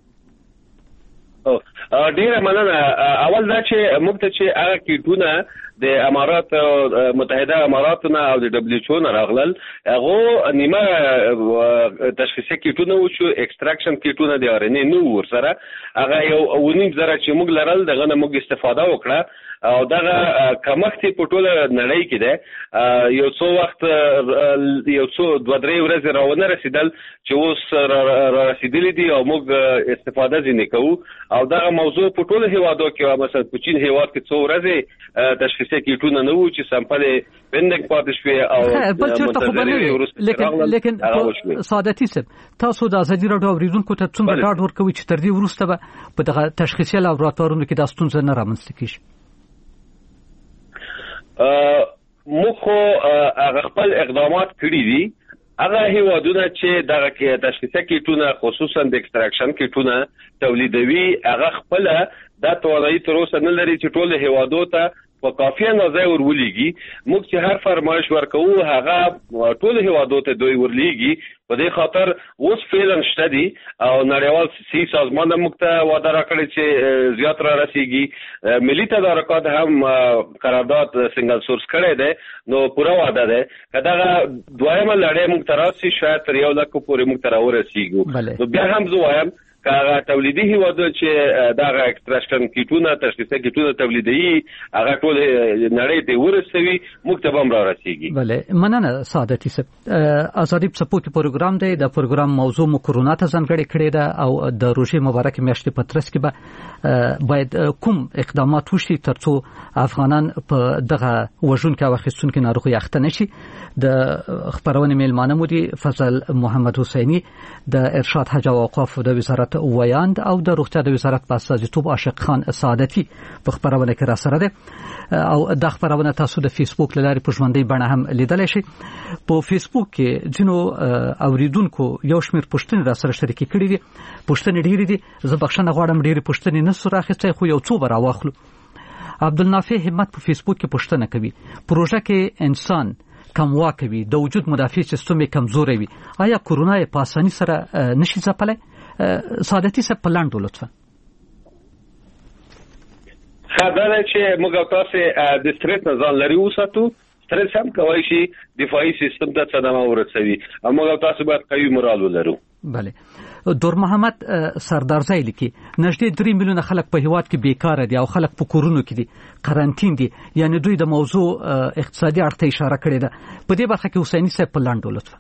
ډیره مننه. اول دا چې موږ ته چې هغه کیټونه د امارات متحده اماراتونه او د دبليو ایچ او نه راغلل هغه نیمه تشخیصي کیټونه و چې ایکستراکشن کیټونه د ار ان اے نو ورسره هغه یو ونیم زره چې موږ لرل دغه نه موږ استفاده وکړه او دغه کمښت په ټوله نړۍ کې ده. یو څو وخت یو څو دوه درې ورځې راونه رسیدل چې اوس را رسیدلې دي او موږ استفاده ځینې کوو او دغه موضوع په ټوله هیوادو کې مثلا په چین هیواد کې څو ورځې تشخیصي کیټونه نه وو چې سامپل پندنګ پاتې شوی او بل چېرته خو بنوي. لیکن لیکن سعادتي صاحب تاسو د ازادي راډیو اوریدونکو ته څومره ډاډ ورکوي چې تر دې وروسته به په دغه تشخیصي لابراتوارونو کې دا ستونزه نه رامنځته کیږي؟ موږ خو هغه خپل اقدامات کړي دي. هغه هیوادونه چې دغه کې تشخیصي کیټونه خصوصا د ایکستراکشن کیټونه تولیدوي هغه خپل د توانایي تر اوسه نه لري چې ټول هیوادو ته په کافي اندازه ورولېږي. موږ چې هر فرمایش ورکوو هغه ټول هیوادو ته دوی ورلېږي. په دې خاطر اوس فعلا شته دي او نړیوال سي سازمان موږ ته وعده راکړي چې زیات را رسیږي. ملي تدارکات هم قرارداد سنگل سورس کړی دی نو پوره وعده ده کداغه دویمه لړۍ موږ ته راسي شاید تر یو لک پورې موږ ته راورسیږو. نو بیا هم زه وایم کاغه تولیدي هیوادو چې دغه ایکستراکشن کیټونه تشخیصي کیټونه تولیدي هغه ټول نړۍ ته ورسوي موږ ته هم را رسیږي. بله مننه سعادتي صاحب. ازادي سپورت پروګرام دی د پروګرام موضوع مو کورونا ته ځانګړې کړې ده او د روژې مبارک میاشتې په ترڅ کې به باید کوم اقدامات وشي ترڅو افغانان په دغه وژونکو او اخیستونکو ناروغي اخته نشي. د خبرونه میلمانه مو دي فضل محمد حسیني د ارشاد حج او اوقاف د وزارت ویاند او د روغتیا د وزارت په استازیتوب عاشق خان سعادتي په خبرونه کې را سره ده او د خبرونه تاسو د فیسبوک لاري په ژوندۍ بڼه هم لیدلی شئ. په فیسبوک کې جنو اوریدونکو یو شمېر پوښتنې را سره شریکې کړي دي. پوښتنې ډېرې دي. زه بخښنه غواړم ډېرې پوښتنې نه سو راخیستی خو یو څو به راواخلو. عبدالنافع همت په فیسبوک کې پوښتنه کوي پروژه کې انسان کم واکوي د وجود مدافع سیستم کمزوري وي آیا کورونا په اساني سره نشي ځپلای؟ سعادتي صاحب په لاندو لطفا. خبره چې موږ تاسو د سترس نه ځان لري وساتو. سترس هم کوي چې دفاعي سیستم ته صدمه ورسوي او موږ تاسو باید قوي مورال ولرو. بله. دور محمد سردارزی لیکي نږدې درې میلیونه خلک په هیواد کې بیکاره دي او خلک په کورونو کې دي قرنټین دي. یعنی دوی د موضوع اقتصادي اړخ ته اشاره کړې ده. په دې برخه کې حسیني صاحب په لاندو لطفا.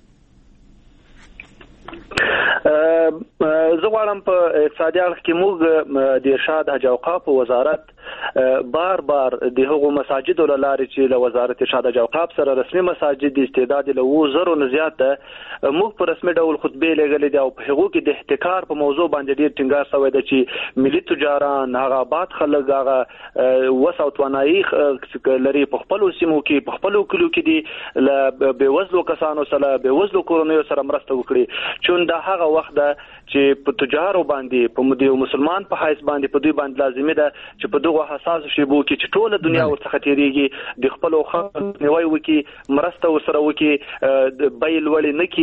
زه غواړم په اقتصادي اړخ کې موږ د ارشاد حج اوقاف وزارت بار بار د هغو مساجد لارې چې له وزارت ارشاد حج اوقاف سره رسمي مساجد د استعداد له و زرو نه زیات موږ په رسمي ډول خطبه لګلې دي او په هغو کې د احتکار په موضوع باندې ډېر ټینګار شوی دی چې ملي تجاران هغه آباد خلک هغه وسو توانایي لري په خپل سیمو کې په خپل کلو کې دي له بېوزلو کسانو سره بېوزلو کورنیو سره مرسته وکړي. چون دا هغه وخت ده چې په تجارو باندې په مدیو مسلمان په حیث باندې په دوی باندې لازمي ده چې په دغه حساس شیبو کې چې ټوله دنیا ورڅخه تیریږي د خپل خلکو نیوي وکي مرسته وسره وکي بیل ولې نکي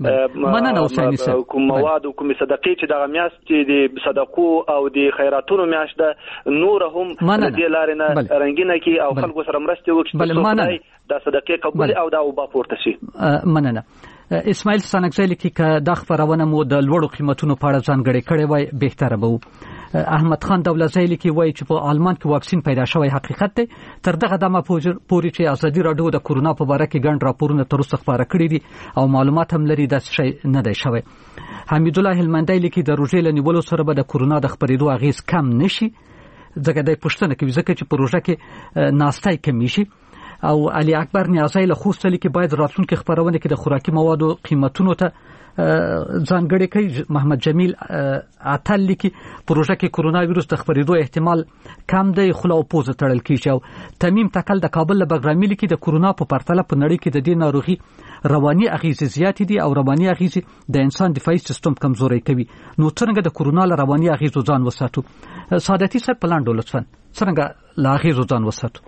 کوم مواد او کوم صدقې چې دغه میاشت چې د صدقو او د خیراتونو میاشت ده نور هم د دې لارې نه رنګینه کی او خلکو سره مرسته وکړي د صدقې قبول او دا وبا پورته شي. مننه. اسماعیل سانکزی لیکي که دا خبرونه مو د لوړو قیمتونو په اړه ځانګړې کړې وای بهتره به و. احمد خان دولتزی لیکي وای چې په آلمان کې واکسین پیدا شوی حقیقت دی. تر دغه دمه پورې چې ازادي راډیو د کورونا په اړه کې ګڼ راپورونه تر اوسه خبره کړي دي او معلومات هم لري دا شی نه دی شوی. حمید الله هلمندی لیکي د روژې له نیولو سره به د کورونا د خپرېدو اغیز کم نشي ځکه د پښتنه کې ځکه چې پروژه کې ناستای کمی شي. او علي اکبر نیازی له خوست لیکي باید راتلونکي خبرونه کې د خوراکي موادو قیمتونو ته ځانګړي کوي. محمد جمیل عتل لیکي پروژه کې کورونا وایروس د خپرېدو احتمال کم دی خو له پوزه تړل کیږي. او تمیم تکل د کابل له بګرامي لیکي د کورونا په پرتله په نړۍ کې د دې ناروغي رواني اغیزې زیات دي او رواني اغیزې د انسان دفاعي سیستم کمزوري کوي. نو څنګه د کورونا له رواني اغیزو ځان وساتو؟ سعادتي صاحب پلاندو لطفا څنګه له اغیزو ځان وساتو؟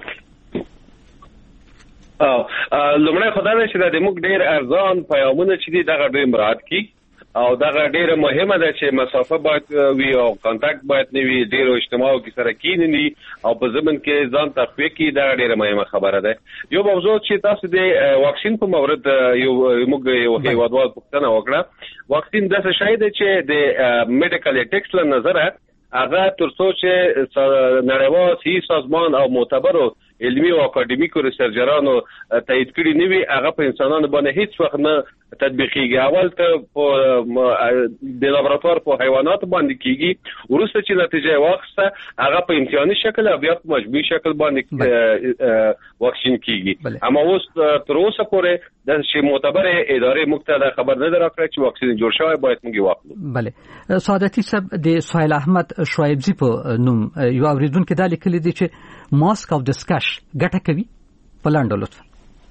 او لمړی خدای چې د موږ ډیر ارزان پیغامونه چې دي دغه ډیر مراد کی او دغه ډیره مهمه ده چې مسافه باید وي او کانټاکټ باید نه وي ډیرو اجتماعو کې سره کینی او په ځمن کې ځان تخفیه کی دا ډیره مهمه خبره ده. یو موضوع چې تاسو د واکسین په مورد یو موږ یو هیوادوال پوښتنه وکړه. واکسین د څه شی دی چې د میډیکل ایتکس له نظره هغه تر څو چې نړیوال صحي سازمان او معتبرو علمي او اکاډمیکو ریسرچرانو تایید کړي نه وي هغه په انسانانو باندې هیڅ وخت نه تطبیقیږي. اول ته په د لابراتوار په حیوانات باندې کیږي ورسته چې نتیجه واخسته هغه په امتحاني شکل او بیا په مجبوري شکل باندې واکسین کیږي. اما اوس تر اوسه پورې د شي معتبر ادارې مقتدا خبر نه درکړي چې واکسین جوړ شوی باید موږ واخلو. بله سعادتي صاحب د سهیل احمد شعیبزی په نوم یو اوریدونکو د لیکلي دي چې ماسک او دسکش ګټه کوي په لاندو لطفا.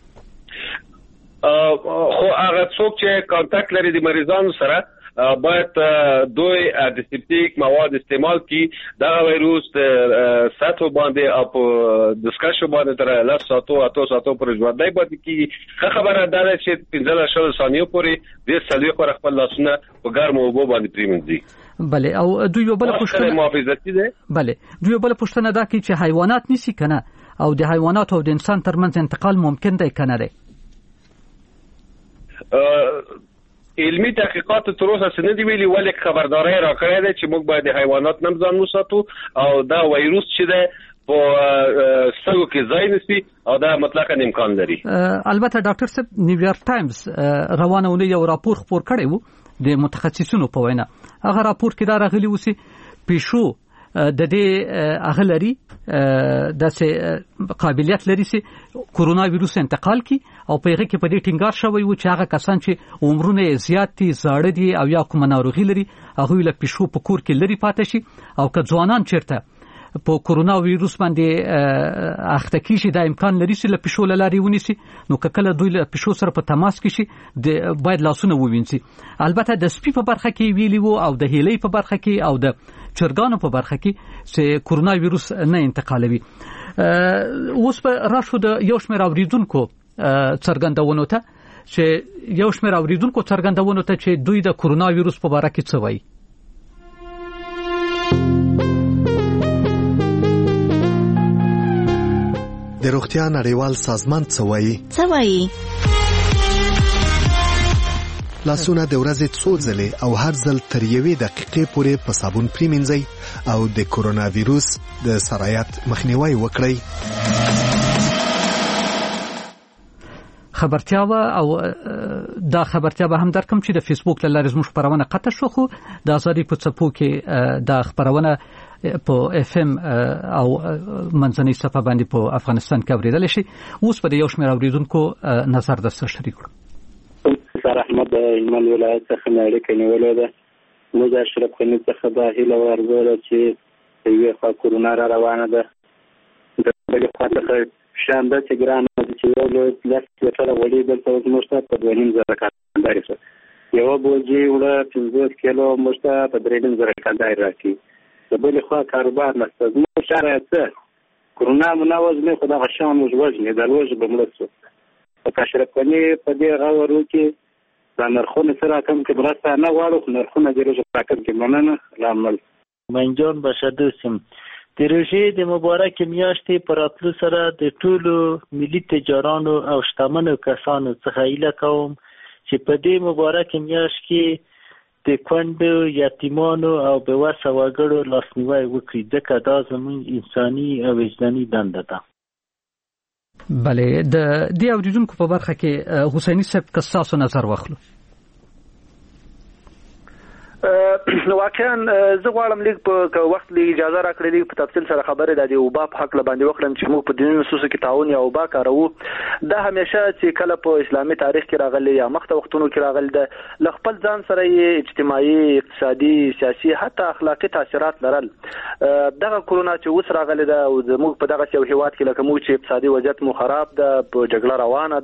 خو هغه څوک چې کانټاکټ لري د مریضانو سره باید دوی انټیسپټیک مواد استعمال کی. دا وایروس ساتو باندې او په دسکشو باندې تر لاس ساتو اتو ساتو پر ژوندۍ باندې کی خبره ده چې پنځه شل ثانیو پورې د سلوي پر خپل لاسونه په ګرمو اوبو باندې پریمنځي. بله او دوی یو بل پوښتنه محافظتي ده. بله دوی یو بل پوښتنه ده چې حیوانات نسی کنه او د حیوانات او د انسان ترمنځ انتقال ممکن دی کنه دی؟ علمي تحقیقات تر اوسه څه نه دی ویلي ولې خبرداري راکړې ده چې موږ باید د حیوانات نه ځان وساتو او دا وایروس چې ده په سږو کې ځای نسی او دا مطلقاً امکان لري. البته ډاکټر صاحب نیویارک ټایمز روانه ونې یو راپور خپور کړی وو د متخصصینو په وینا. هغه راپور کې دا راغلی و چې پیشو د دې هغه لري د څه قابلیت لري چې کورونا وایروس انتقال کی او په هغه کې په دې ټینګار شوی و چې هغه کسان چې عمرونه زیات دي زاړه دي او یا کوم ناروغي لري هغه له پیشو په کور کې لري پاتې شي او که ځوانان چیرته په کورونا وایروس باندې اخته کیږي دا امکان لري چې له پیشو لاري ونیسي. نو کله دوی له پیشو سره په تماس کې شي د باید لاسونه ووینځي. البته د سپي په برخه کې ویلی وو او د هیلې په برخه کې او د چرګانو په برخه کې چې کورونا وایروس نه انتقالوي. اوس په راشو د یو شمېر اوریدونکو څرګندونو ته چې یو شمېر اوریدونکو څرګندونو ته چې دوی د کورونا وایروس په اړه کې څه وایي. د روغتیا نړیوال سازمان څه وایي؟ څه وایي؟ لاسونه د ورځې څو ځلې او هر ځل تر یوې دقیقې پورې په صابون پریمنځئ او د کورونا وایروس د سرایت مخنیوي وکړئ. خبرتیا او دا خبرتیا به هم درکم چې د فیسبوک له لارې زموږ خبرونه قطع شو خو د ازادي په څپو کې دا خبرونه په اف ام او منځنۍ صفحه باندې په افغانستان کې اوریدل شي. اوس په یو شمېر اوریدونکو نظر درسره شریک کړو. سر احمد ایمان ولایت څخه اړیکه نیولې ده. موږ اشرف غنی څخه د هیله ورزول چې یو خوا کورونا را روانه ده. د بل خوا څخه شانده چې ګران چې یو لاس لټره وړي دلته اوس مشته په دوه نیم زره کانداري سره یو بوجي وړه پنځه کیلو مشته په درې نیم زره کانداري راکې. د بل خوا کاروبار نشته. زموږ شارع څه کورونا مناوز نه خدا غشان وجوجنه د لوج بملسو په اشرف غنی په دې غوړو کې د نرخونو سره کم کې برسته نه واړو نرخونه د روز پاکت کې مننه لامل منجان بشدوسم. د روژې د مبارک میاشتې پر راتلو سره د ټولو ملي تجارانو او شتمنو کسانو څخه هیله کوم چې په دې مبارکه میاشت کې د کونډو، یتیمانو او بېوسه وګړو لاسنیوی وکړي، ځکه دا زموږ انساني او وجداني دنده ده. بله، د دې اوریدونکو په برخه کې حسیني صاحب که ستاسو نظر واخلو. واقعا زه غواړم لیک په وخت لیک اجازه راکړئ لیک په تفصیل سره خبرې د دې اوبا په حق باندې وکړم چې موږ په دیني نصوصو کې تعاون یا اوبا کاروو. دا همیشه چې کله په اسلامي تاریخ کې راغلی یا مخته وختونو کې راغلی د خپل ځان سره یې اجتماعي، اقتصادي، سیاسي حتی اخلاقي تاثیرات لرل. دغه کرونا چې اوس راغلی ده او زموږ په دغه یو هیواد کې لکه موږ چې اقتصادي وضعیت مو خراب ده، په جګړه روانه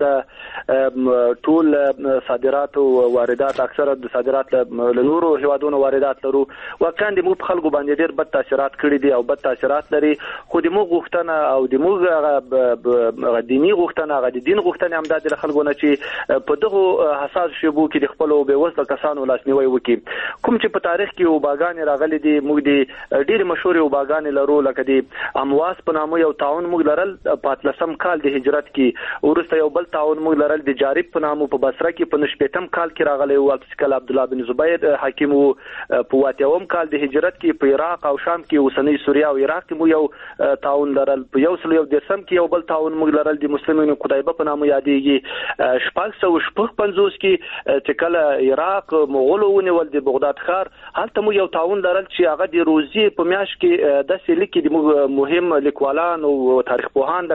ده، ټول صادرات او واردات اکثره د صادرات له نورو هیوادونو واردات لرو، واقعا د موږ خلکو باندې ډېر بد تاثیرات کړي دي او بد تاثیرات لري. خو د موږ غوښتنه او د موږ دیني غوښتنه هغه د دین غوښتنه هم د خلکو نه چې په دغه حساس شیبو کې د خپل بېوزله کسانو لاسنیوی وکړي. کوم چې په تاریخ کې اوباګانې راغلي دي، موږ د ډېرې مشهورې اوباګانې لرو، لکه د امواس په نامه یو تعاون موږ لرل په اتلسم کال د هجرت کې، وروسته یو بل تعاون موږ لرل د جارب په نامه په بصره کې په نشپېتم کال کې راغلی و، کله عبدالله بن زبیر حاکم و. په واتیوم کال د هجرت کې په عراق او شام کې اوسنۍ سوریه او عراق کې مو یو تعاون لرل. په یو سل یو دیرشم کې یو بل تعاون موږ لرل د مسلمانو قطیبه په نامه یادېږي. شپږ سوه شپږ پنځوس کې چې کله عراق مغولو ونیول د بغداد ښار، هلته مو یو تعاون لرل چې هغه د روزي په میاشت کې داسې لیکي د مهم لیکوالان او تاریخ پوهان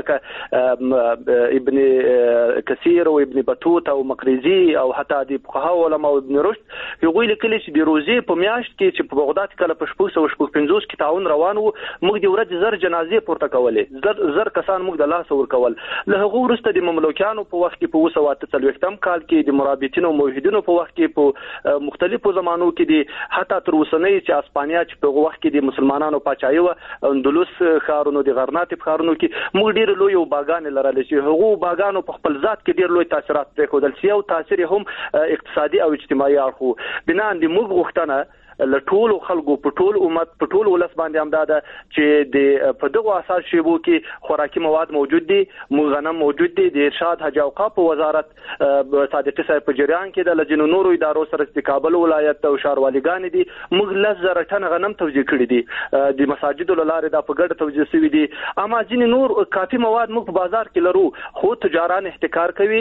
لکه ابن کثیر او ابن بطوط او مقریزي او حتی د فقها علما او ابن رشد، هغوی لیکلي چې د روزي په میاشت کې چې په بغداد کله په شپږ سوه شپږ پنځوس کې تعاون روان وو، موږ د ورځې زر جنازې پورته کولې، زر زر کسان موږ د لاسه ورکول. له هغو وروسته د مملوکیانو په وخت کې په اووه سوه اته څلوېښتم کال کې د مرابطینو او موحدینو په وخت کې په مختلفو زمانو کې د حتی تر اوسنۍ چې اسپانیا چې په وخت کې د مسلمانانو پاچاهي وه، اندلس ښارونو د غرناطف ښارونو کې موږ ډېرې لویې اوباګانې لرلې چې هغو اوباګانو په خپل ذات کې ډېر لوی تاثیرات پرېښودل چې یو تاثیر یې هم اقتصادي او اجتماعي اړخ و. بنا د موږ غوښتنه له ټولو خلکو په ټول امت په ټول ولس باندې هم دا ده چې د په دغه اساس شیبو کې خوراکي مواد موجود دي، موږ غنم موجود دي. د ارشاد حج اوقاف وزارت صادقي صاحب په جریان کې د لجنو نورو ادارو سره د کابل ولایت او ښاروالګانې دي، موږ لس زره ټن غنم توزیع کړي دي، د مساجدو له لارې دا په ګډه توزیع شوي دي. اما ځینې نور کافي مواد موږ په بازار کې لرو، خو تجاران احتکار کوي،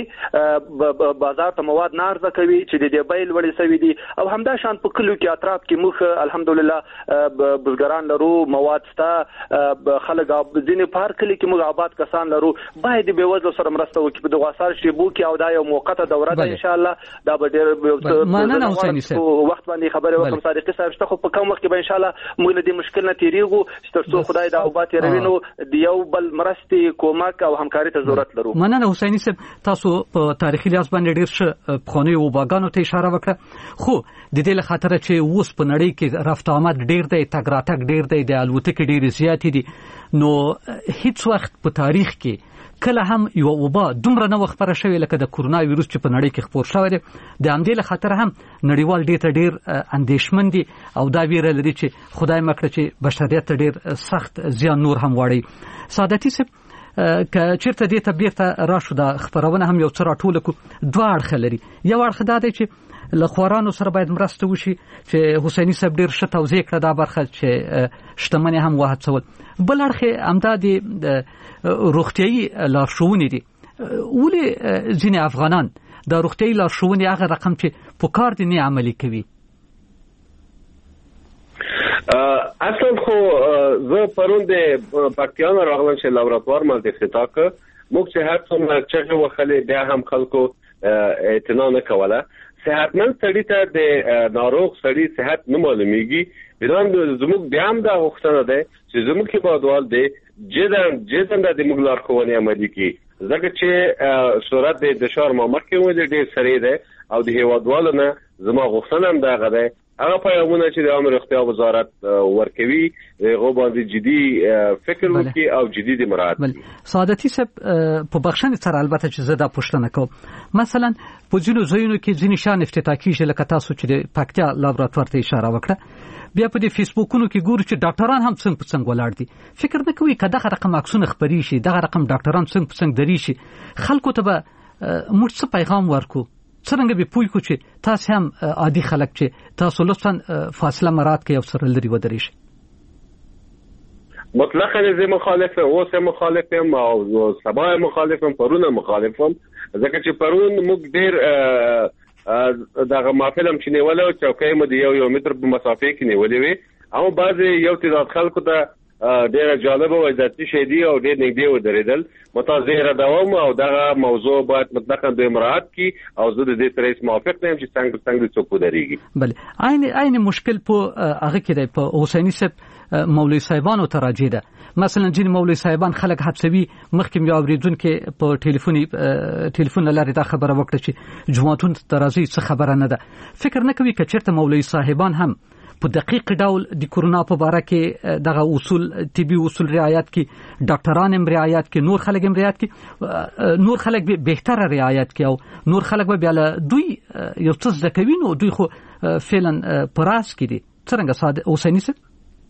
بازار ته مواد نه عرضه کوي چې د دې بیې لوړې شوي دي. او همدا شان په کلیو کې اطراف کې موږ الحمدلله بزګران لرو، مواد شته، خلک ځینې په هر کلي کې موږ آباد کسان لرو. باید د بېوزلو سره مرسته وکړي په دغه اثار شیبو کې، او دا یو موقته دوره ده ان شاء الله. دا به ډېر مننه حسیني صاحب، وخت باندې خبرې وکړم. صادقي صاحب شته، خو په کوم وخت کې به ان شاء الله موږ له دې مشکل نه تېرېږو چې تر څو خدای دا اوبه تېروي، نو د یو بل مرستې، کومک او همکاري ته ضرورت لرو. مننه حسیني صاحب، تاسو په تاریخي لحاظ باندې ډېر ښه پخوانیو اوباګانو ته اشاره وکړه، خو د دې له خاطره چې اوس په نړۍ کې رفت آمد ډېر دی، تګ راتګ ډېر دی، د الوتکې ډېرې زیاتې دي، نو هیڅ وخت په تاریخ کې کله هم یو اوبه دومره نه وه خپره شوې لکه د کرونا ویروس چې په نړۍ کې خپور شوی دی. د همدې له خاطره هم نړیوال دې ته ډېر اندېښمن دي او دا ویره لري چې خدای مه کړه چې بشریت ته ډېر سخت زیان نور هم واړوي. سعادتي صاحب، که چېرته دې ته بیرته راشو، دا خپرونه هم یو څه راټوله کړو، دوه اړخه لري. یو اړخ دا دی چې له خوارانو سره باید مرسته وشي، چې حسیني صاحب ډېر ښه توضیح کړه دا برخه چې شتمنۍ هم وهڅول. بل اړخ همدا د روغتیایي لارښوونې دي. ولې ځینې افغانان د روغتیایي لارښوونې هغه رقم چې په کار دي نه عملي کوي؟ اصلا خو زه پرون د پکتیا نه راغلم چې لابراتوار ما د خطا که موږ چې هر څومره چغې وهلې بیا هم خلکو اعتنا نه کوله. صحتمند سړي ته د ناروغ سړي صحت نه معلومیږي. بنان زموږ بیا هم دا غوښتنه ده چې زموږ هیوادوال دی جدن جدن د موږ لارښوونې عملي کړي، ځکه چې صورت د شهر ما مخکې ولې ډېر سریع ده او د هیوادوالو نه زما غوښتنه هم دغه ده هغه پیغامونه چې د عامه روغتیا وزارت ورکوي هغه باندې جدي فکر وکړي او جدي د مراعات کړي. سعادتي صاحب په بخښنې سره البته چې زه دا پوښتنه کوم، مثلا په ځینو ځایونو کې ځینې شیان افتتاح کېږي لکه تاسو چې د پکتیا لابراتوار ته اشاره وکړه، بیا په دې فیسبوکونو کې ګورو چې ډاکټران هم څنګه په څنګه ولاړ دي. فکر نه کوي که دغه رقم عکسونه خپرې شي، دغه رقم ډاکټران څنګه په څنګه دري شي، خلکو ته به موږ څه پیغام ورکو څنګه به پوي کو چې تاسو هم عادي خلک چې تاسو لطفا فاصله مراد کې یو سره لري ودرې شي؟ مطلقاً زه مخالف یم، اوس مخالف یم او سبا مخالف یم، پرونه مخالف یم، ځکه چې پرون موږ ډېر دغه محفل چې نیولو چوکۍ مو د یو یو متر په مسافه کې نیولې وي، اما بعضې یو تعداد خلکو ته ډېره جالبه وه ذاتي شی دي او ډېر نږدې ودرېدل. متازه ردوم او دغه موضوع باید مطلقاً دوی مراعات کړي او زه د دې سره هیڅ موافق نه یم چې څنګه څنګه څوک ودرېږي. بله عین عین مشکل په هغه کې دی، په حسیني صاحب مولوي صاحبانو ته راجع ده. مثلا ځینې مولوي صاحبان خلک حدسوي، مخکې مې اورېدونکي په ټلیفوني ټلیفون له لارې دا خبره وکړه چې جوماتونو ته راځي، څه خبره نه ده. فکر نه کوي که چېرته مولوي صاحبان هم په دقیق ډول د کورونا په باره کې دغه اصول طبي اصول رعایت کړي، ډاکټران هم رعایت کړي، نور خلک هم رعایت کړي، نور خلک به بهتره رعایت کړي او نور خلک به بیا له دوی یو څه زده کوي، نو دوی خو فعلا په راس کې دي. څرنګه ساده حسیني صاحب؟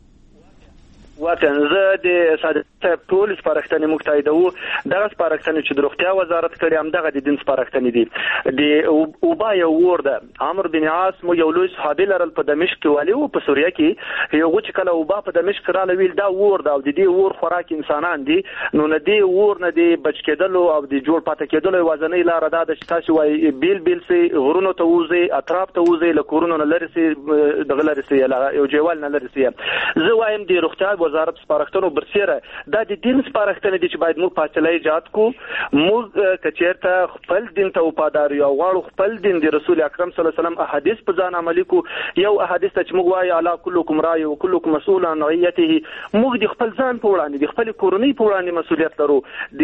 واقعا زه د صادق صاحب ټول سپارښتنې موږ تاییدوو. دغه سپارښتنې چې د روغتیا وزارت کړي همدغه د دین سپارښتنې دي. د اوبا یو اور ده، عمرو بن عاص مو یو لوی صحابي لرل په دمشق کې والي و په سوریه کې، هغه چې کله اوبا په دمشق رااله ویل دا اور ده او د دې اور خوراک انسانان دي، نو نه دی اور نه دی بچ کېدلو او د جوړ پاتې کېدلو یوازینۍ لاره دا ده چې تاسو وایي بیل بیل سي غرونو ته وځي، اطراف ته وځي، له کورونو نه لرې سي، دغه لرې سي، یو جیوال نه لرې سي. زه وایم د روغتیا وزارت سپارښتنو برسېره دا د دین سپارښتنې دي چې باید موږ فاصله ایجاد کړو. موږ که چېرته خپل دین ته وفادار یو غواړو، خپل دین د رسول اکرم صلی الله علیه وسلم احادیث په ځان عملي کړو. یو احادیث ته چې موږ وایو الا کلکم راعی و کلکم مسؤول عن رعیته، موږ د خپل ځان په وړاندې د خپل کورنۍ په وړاندې مسؤلیت لرو،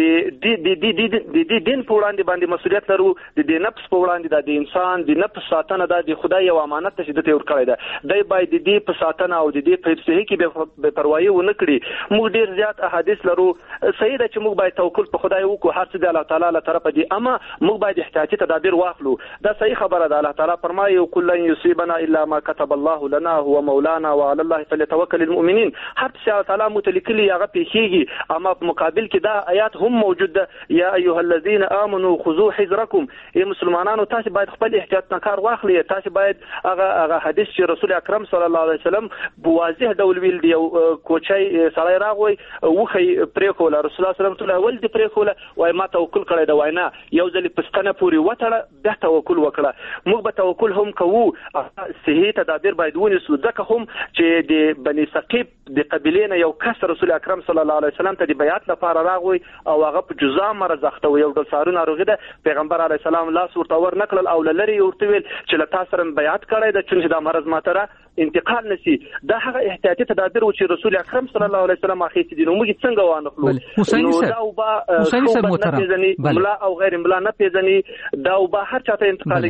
د د دین په وړاندې باندې مسؤلیت لرو، د د نفس په وړاندې د انسان د نفس ساتنه دا د خدای یو امانت ته چې دته ورکړی ده، دی باید د دې په ساتنه او د دې په صحیح کې به پروايي ونه کړي. موږ ډیر زیات احادیث لرو، صحیح ده چې موږ باید توکل په خدای وکړو، هر څه د الله تعالی له طرفه دي، اما موږ باید احتیاطي تدابیر واخلو. دا صحیح خبره ده. الله تعالی فرمایي کل لن یصيبنا الا ما كتب الله لنا هو مولانا وعلى الله فليتوكل المؤمنين. هر څه الله تعالی متلکلی هغه پیښیږي، اما په مقابل کې دا آیات هم موجود ده، یا ایها الذين امنوا خذوا حذركم. ای مسلمانانو تاسو باید خپل احتیاط نه کار واخلئ، تاسو باید هغه هغه حدیث چې رسول اکرم صلی الله علیه وسلم په واضح ډول ویل دی، کوچای سړی راغوي وخی پرې کوله، رسول الله صلی الله علیه وسلم ول دې پرې کوله، وای ما توکل کړی دا وای نه، یو ځل پستنه پوری وټړه بیا توکل وکړه. موږ به توکل هم کوو، صحیح تدابیر باید ونیسو، ځکه هم چې د بني ثقيف د قبیلې نه یو کس رسول اکرم صلی الله علیه وسلم ته د بیعت لپاره راغوي او هغه په جزا مرض اخته و، یو ډول سارونه ناروغي ده، پیغمبر علیه السلام لاس ورته ور نکړل او لری ورته ویل چې له تاسو سره بیعت کړی ده چې دا مرض ماته انتقال نشي. دا هغه احتیاطي تدابیر و چې رسول اکرم صلی الله علیه وسلم اخیستي دي، نو موږ څنګه وانخلو؟ حسیني صاحب حسیني صاحب محترم، ملا او غیر ملا نه پیژني، دا او به هر چاته انتقال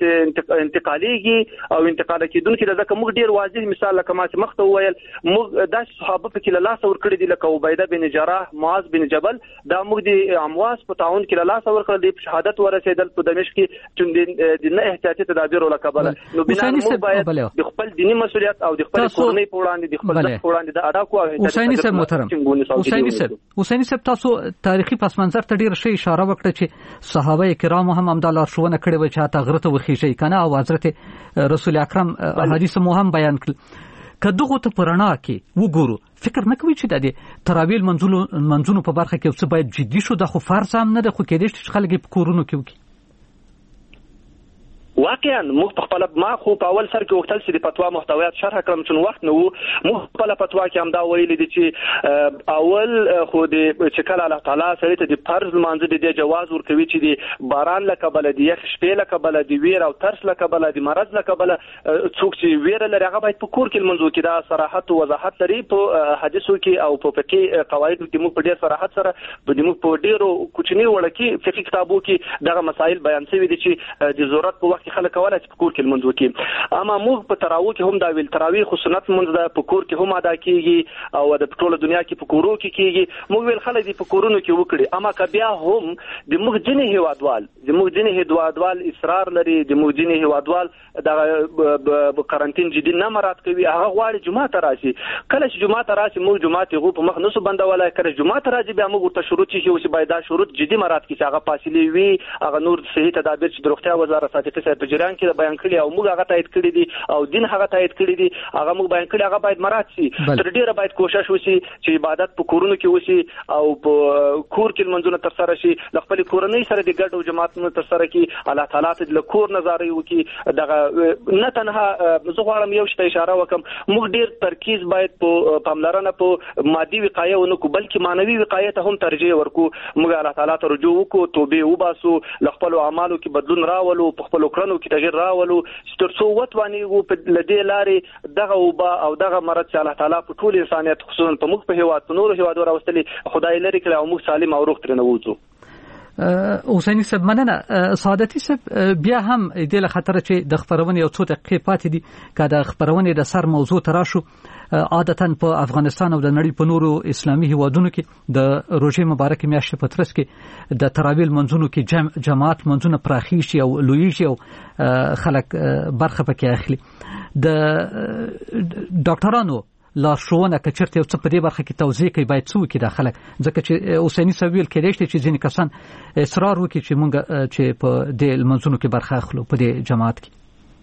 انتقاليږي او انتقال کیدونکي د ځکه موږ ډیر واضح مثال لکه ما چې مخته ویل، موږ د صحابه په کې له لاس ور کړی دي، لکه عبیده بن جراح، معاذ بن جبل، دا موږ د امواس په تعاون کې له لاس ور کړل دي، په شهادت ورسېدل په دمشق کې چې د نه احتیاطي تدابیر ولکبل. نو بنا موږ باید د خپل دینی مسؤلیت او د خپل کورنۍ په وړاندې د خپل ځان په وړاندې د ادا کوو. حسیني صاحب محترم، حسیني صاحب حسیني صاحب تاسو تاریخي پس منظر ته ډیر شی اشاره وکړه چې صحابه کرام هم هم د لارښوونه کړې و چې تا غرته وخیږي کنه، او حضرت رسول اکرم حدیث مو هم بیان کړ. کدوغه ته پرانا کې وګورو، فکر نه کوي چې د تراویل منځونو منځونو په برخه کې څه باید جدي شو؟ د خو فرض هم نه ده، خو کېدې چې خلک په کورونو کې وکړي. واقعا موږ په خپل ما خو په اول سر کې وختل چې د فتوا محتویات شرح کړم، چې وخت نه وو. موږ په خپل فتوا کې هم دا ویل دي چې اول خو د چې کله الله تعالی سره ته د فرض مانځ د جواز ورکوي چې د باران لکه بل دی، یخ شپې لکه بل دی، ویر او ترس لکه بل دی، مرض لکه بل، څوک چې ویر لري هغه باید په کور کې منځو کې دا صراحت او وضاحت لري. په حدیثو کې او په فقهي قواعدو کې موږ په ډېر صراحت سره په موږ په ډېرو کوچنی وړ کې فقهي کتابو کې دغه مسائل بیان شوي دي چې د ضرورت په وخت کې خلک کولای چې په کور کې لمونځ وکړي. اما موږ په تراویح کې هم دا ویل تراویح خو سنت لمونځ ده په کور کې هم ادا کیږي او د ټوله دنیا کې په کورو کې کیږي. موږ ویل خلک دې په کورونو کې وکړي. اما که بیا هم د موږ ځینې هیوادوال د موږ ځینې هیوادوال اصرار لري د موږ ځینې هیوادوال د قرنطین جدي نه مراد کوي هغه غواړي جمعه ته راشي. کله چې جمعه ته راشي موږ جمعه ته غو په مخ نسو بندولای کړي. جمعه ته راځي بیا موږ ته شروط چې اوس باید دا شروط جدي مراد کړي چې هغه فاصله وي هغه نور صحیح تدابیر چې د روغتیا وزارت صادقي صاحب په جریان کې بیان کړي او موږ هغه تایید کړی دي او دین هغه تایید کړی دي هغه موږ بیان کړي هغه باید مراد شي. تر ډیره باید کوشش وشي چې عبادت په کورونو کې وشي او په کور کې منځونه تر سره شي. د خپل کورنۍ سره د ګډ او جماعتونو تر سره کې الله تعالی ته د کور نظارې وکړي. دغه نه تنها زه غواړم یو شته اشاره وکم موږ ډیر ترکیز باید په پاملرنه په مادي وقایه ونه کو بلکې مانوي وقایه ته هم ترجیح ورکو. موږ الله تعالی ته رجوع وکړو توبه وباسو ل خپل اعمالو کې بدلون راولو په خپل کړنو کې تغیر راولو چې تر څو وتوانی وو په لدې لارې دغه وبا او دغه مرض چې الله تعالی په ټول انسانيت خصوصا په موږ په هیواد په نور هیوادو راوستلي خدای لري کړه او موږ سالم او روغ تر نه وځو. حسیني صاحب مننه. سعادتي صاحب بیا هم د له خطر چې د خبرونې یو څو دقیقې پاتې دي که د خبرونې د سر موضوع تراشو عادتاً په افغانستان او د نړۍ په نورو اسلامي هیوادونو کې د روژې مبارک میاشتې په ترڅ کې د تراویح منځونو کې جم جماعت منځونه پراخي شي او لوی شي او خلک برخه پکې اخلي. د ډاکټرانو لارښوونه که چېرته یو څه په دې برخه کې توضیح کوي باید څه وکړي دا خلک ځکه چې حسیني صاحب ویل کېدای شي چې ځینې کسان اصرار وکړي چې موږ چې په دې لمونځونو کې برخه اخلو په دې جماعت کې.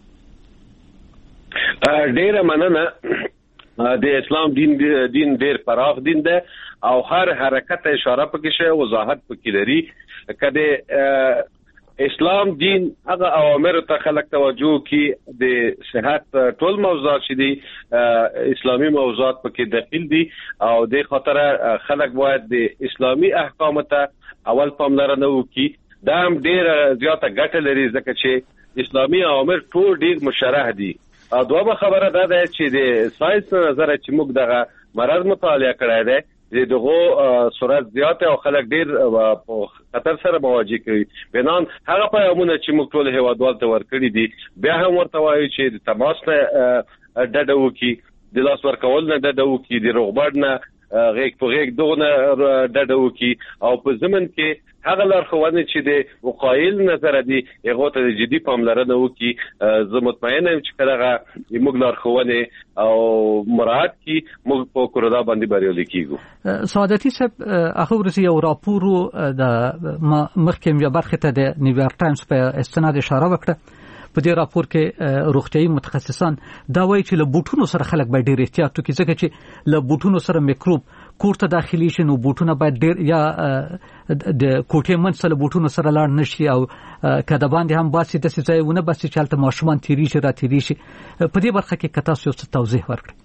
ډیره مننه. د اسلام دین دین ډیر پراخ دین ده او هر حرکت اشاره پکې شي وضاحت پکې لري. کله اسلام دین هغه اوامر ته خلک توجه کی د صحت ټول موضوعات چې دي اسلامي موضوعات پکې داخل دي او د خاطر خلک باید د اسلامي احکام ته اول پاملرنه وکړي. دا هم ډیر زیاته ګټه لري ځکه چې اسلامي اوامر ټول ډیر مشرح دي. دوه خبره دا ده چې د ساينس نظر چې موږ دغه مرض مطالعه کړی دی دغه سرعت زیاته او خلک ډیر په خطر سره مواجه کوي. بنان هغه پیغامونه چې موږ ټول هیوادوال ته ورکړي دي بیا هم ورته وایي چې د تماس نه ډډه وکړي د لاس ورکول نه ډډه وکړي د روغبړ نه غیږ په غیږ دغه نه ډډه وکړي او په ضمن کې هغه لارښوونې چې د وقایل نظر دي هغه ته جدي پاملرنه وکړي. زه مطمئن یم چې کله موږ لارښوونې او مراعات کی موږ په کورونا باندې بریالي کیږو. سعادتي صاحب هغه ورځ یو راپور د مخکې یو برخه ته د نیویارک ټایمز په استناد اشاره وکړه. په دې راپور کې روغتيایي متخصصان دا وایي چې له بوټونو سره خلک باید ډېر احتیاط وکړي ځکه چې له بوټونو سره میکروب کور ته داخلي شي نو بوټونه باید ډېر یا د کوټې منځ سره بوټونو سره لاړ نشي او کله باندې هم باسي د ځایونه باسي چې هلته ماشومان تیری شي را تیری شي. په دې برخه کې کتا څه څه توضیح ورکړي.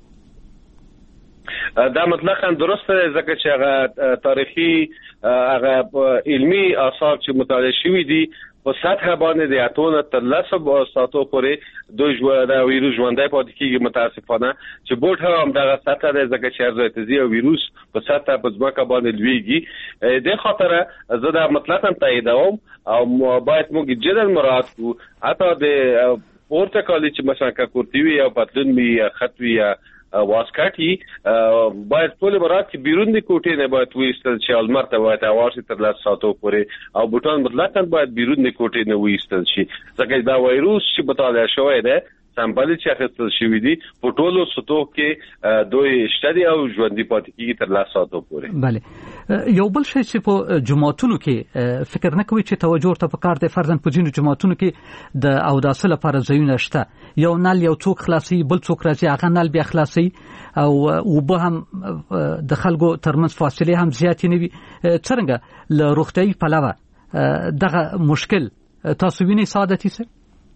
دا مطلقاً درسته ځکه چې هغه تاریخي هغه علمي آثار چې مطالعه شوي دي په سطح باندې د اتونه تر لسب ساتو پورې دوی ژوند د ویروس ژوندۍ پاتې کیږي. متاسفانه چې بوټ هم دغه سطح د ځکه چې ارزایتزي او ویروس په سطح په ځمکه باندې لویږي. د خاطر زه دا مطلقاً تاییدوم او باید موږ جدل مراعات کوو. حتی د پورته کالی چې مثلا کورتیوي یا پتلون می یا خطوي یا واسکاټي باید ټول برات کې بیرون د کوټې نه باید وېستل شي المر ته باید اوارسي تر لس ساعتو پورې او بوټان مطلقاً باید بیرون د کوټې نه وېستل شي ځکه دا وایروس چې مطالعه شوی دی سامبل چې اخیستل شوی دی په ټولو سطحو کې دوی شتدي او ژوندۍ پاتې کیږي تر لس ساعتو پورې. بله یو بل شی چې په جماعتونو کې فکر نه کوي چې توجه ورته پکار دی فرضاً په ځینو جماعتونو کې د اوداسه لپاره ځایونه شته یو نل یو څوک خلاصي بل څوک راځي هغه نل بیا خلاصي او وبه هم د خلکو ترمنځ فاصله هم زیاتې نه وي. څنګه له روغتیایي پلوه دغه مشکل تاسو وینئ سعادتي صاحب؟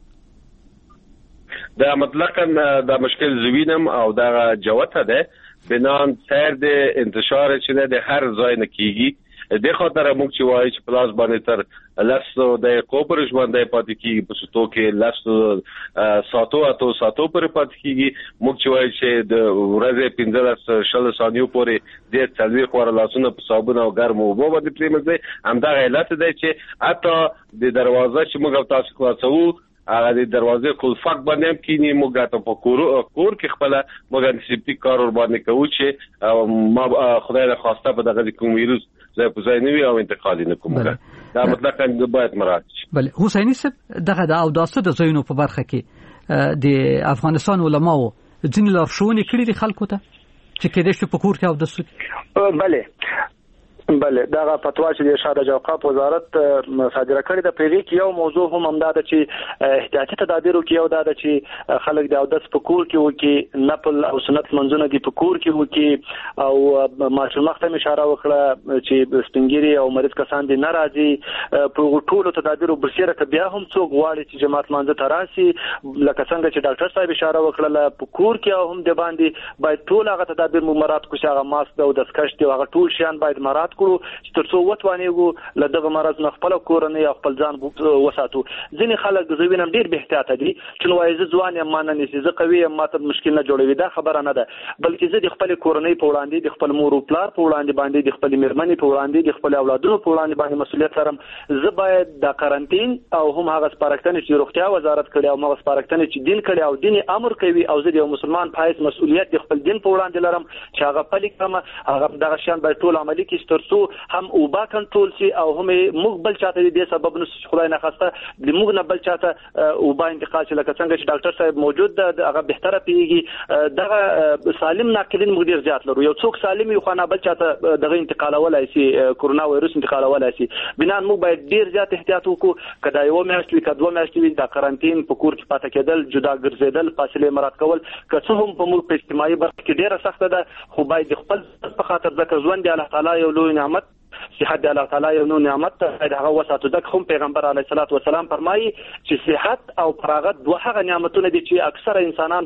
دا مطلقاً دا مشکل زوینم او دا جوته ده بنان سیر د انتشار چې د هر ځای نه کیږي د خاطر موږ چې وایي چې پلاس باندې تر لاسو د کوپر ژوندۍ پاتې کیږي په ستو کې لاسو ساتو اتو ساتو پر پاتې کیږي. موږ چې وایي چې د ورځې پنځه شل ثانیو پورې د څلوي خور لاسونه په صابون او ګرم اوبو باندې پریمځي. همدا علت دی چې حتی د دروازه چې موږ تاسو خلاصو هغه د دروازې قلفک باندې کینی موږ ته په کور کور کې خپل موږ سپټیک کار ور باندې کوو چې ما خدای له خواسته په دغه کوم ویروس ځای په ځای نه وي او انتقال نه کوم دا مطلق باید مراعات شي. بله حسیني صاحب دغه د اوداسه د زینو په برخه کې د افغانستان علماو ځینې لارښوونې کړې دي خلکو ته چې کېدای شي په کور کې اوداسه وکړي. بله بله دغه فتوا چې د ارشاد او اوقاف وزارت صادره کړې ده په دې کې یو موضوع هم همدا ده چې احتیاطي تدابیرو کې یو دا ده چې خلک د اودس په کور کې وکړي، نفل او سنت منځونه دي په کور کې وکړي او ماشوم مخته اشاره وکړه چې سپینګيري او مریض کسان دي ناراضي په ټولو تدابیرو برسیره ک بیا هم څوک غواړي چې جماعت منځ ته راشي لکه څنګه چې ډاکټر صاحب اشاره وکړه په کور کې هم د باندې باید ټول هغه تدابیر مراعات کړي، هغه ماسک او دستکش دی هغه ټول شیان باید مراعات چې ترڅو وټوانېږو له دغه مرض نه خپل کورنۍ او خپل ځان وساتو. ځینې خلک زوینم ډیر به احتیاط دي چې وایي زه ځوان یم ما نه نشي زه قوي یم ما ته مشکل نه جوړوي، دا خبره نه ده، بلکې زه د خپل کورنۍ په وړاندې د خپل مور او پلار په وړاندې باندې د خپل میرمنې په وړاندې د خپل اولادونو په وړاندې باندې مسؤلیت لرم. زه باید د قرنټین او هم هغه سپارښتنې چې روغتیا وزارت کړي او هغه سپارښتنې چې دین کړي او دین امر کوي او زه د مسلمان پایس مسؤلیت د خپل دین په وړاندې لرم چې هغه پلي کړم، هغه دغه شان باید ټول عملي کړي ترڅو هم اوبا کنټرول شي او هم موږ بل چاته دې سبب نو خدای نه خواسته د موږ نه بل چاته اوبا انتقال شي لکه څنګه چې ډاکټر صاحب موجود ده هغه بهتره پیږي. دغه سالم ناقلین موږ ډیر زیات لرو، یو څوک سالم یو خو نه بل چاته دغه انتقالولای شي کورونا وایروس انتقالولای شي، بنان موږ باید ډیر زیات احتیاط وکړو. کدا یو میاشت وي کدا دوه میاشتې وي د قرنټین په کور کې پاتې کېدل، جدا ګرځېدل، فاصله مراعات کول که څه هم په موږ په اجتماعي برخه کې ډیره سخته ده خو باید خپل په خاطر ځکه ژوند دی الله تعالی یو لوی نعمت صحت الله تعالی یو نو نعمت ته هغه وساتو دک هم پیغمبر علیه الصلاۃ والسلام فرمایي چې صحت او فراغت دوه هغه نعمتونه دي چې اکثره انسانان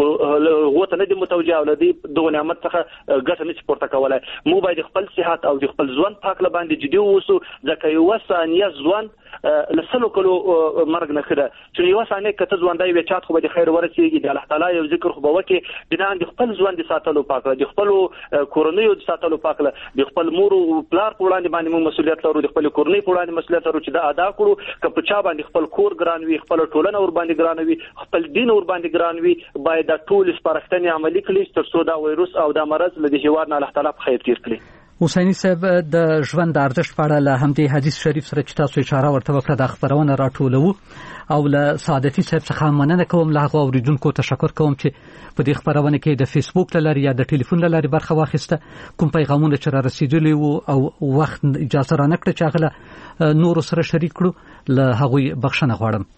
غوته نه دي متوجه ولدي دوه نعمت څخه ګټه نشي پورته کولای. مو باید خپل صحت او خپل ژوند پاک لباندې جدي ووسو ځکه یو ثانیه ژوند لسلو کلو مرګ نه خره چې یو ثانیه کته ژوندای وي چات خو به خیر ورسیږي د الله تعالی یو ذکر خو به وکي بنان د خپل ژوند ساتلو پاک د خپل کورنۍ ساتلو پاک د خپل مور او پلار په وړاندې باندې موږ مسؤلیت لرو، د خپل کورنۍ په وړاندې مسؤلیت لرو چې دا ادا کړو که په چا باندې خپل کور ګران وي خپل ټولنه ور باندې ګران وي خپل دین ور باندې ګران وي باید د ټول سپارښتنې عملي کړي ترڅو دا وایروس او دا مرض له دې هیواد نه الله تعالی په خیر تیر کړي. حسیني صاحب د ژوند د ارزښت په اړه له همدې حدیث شریف سره چې تاسو اشاره ورته وکړه د خبرونه راټولو او له سعادتي صاحب څخه مننه کوم، له هغه اوریدونکو تشکر کوم چې په دې خبرونه کې د فیسبوک لاري یا د ټلیفون لاري برخه واخیسته. کوم پیغامونه چې را رسیدلی وو او وخت اجازه را نکړه چې هغه نور سره شریک کړو له هغوی بخښنه غواړم.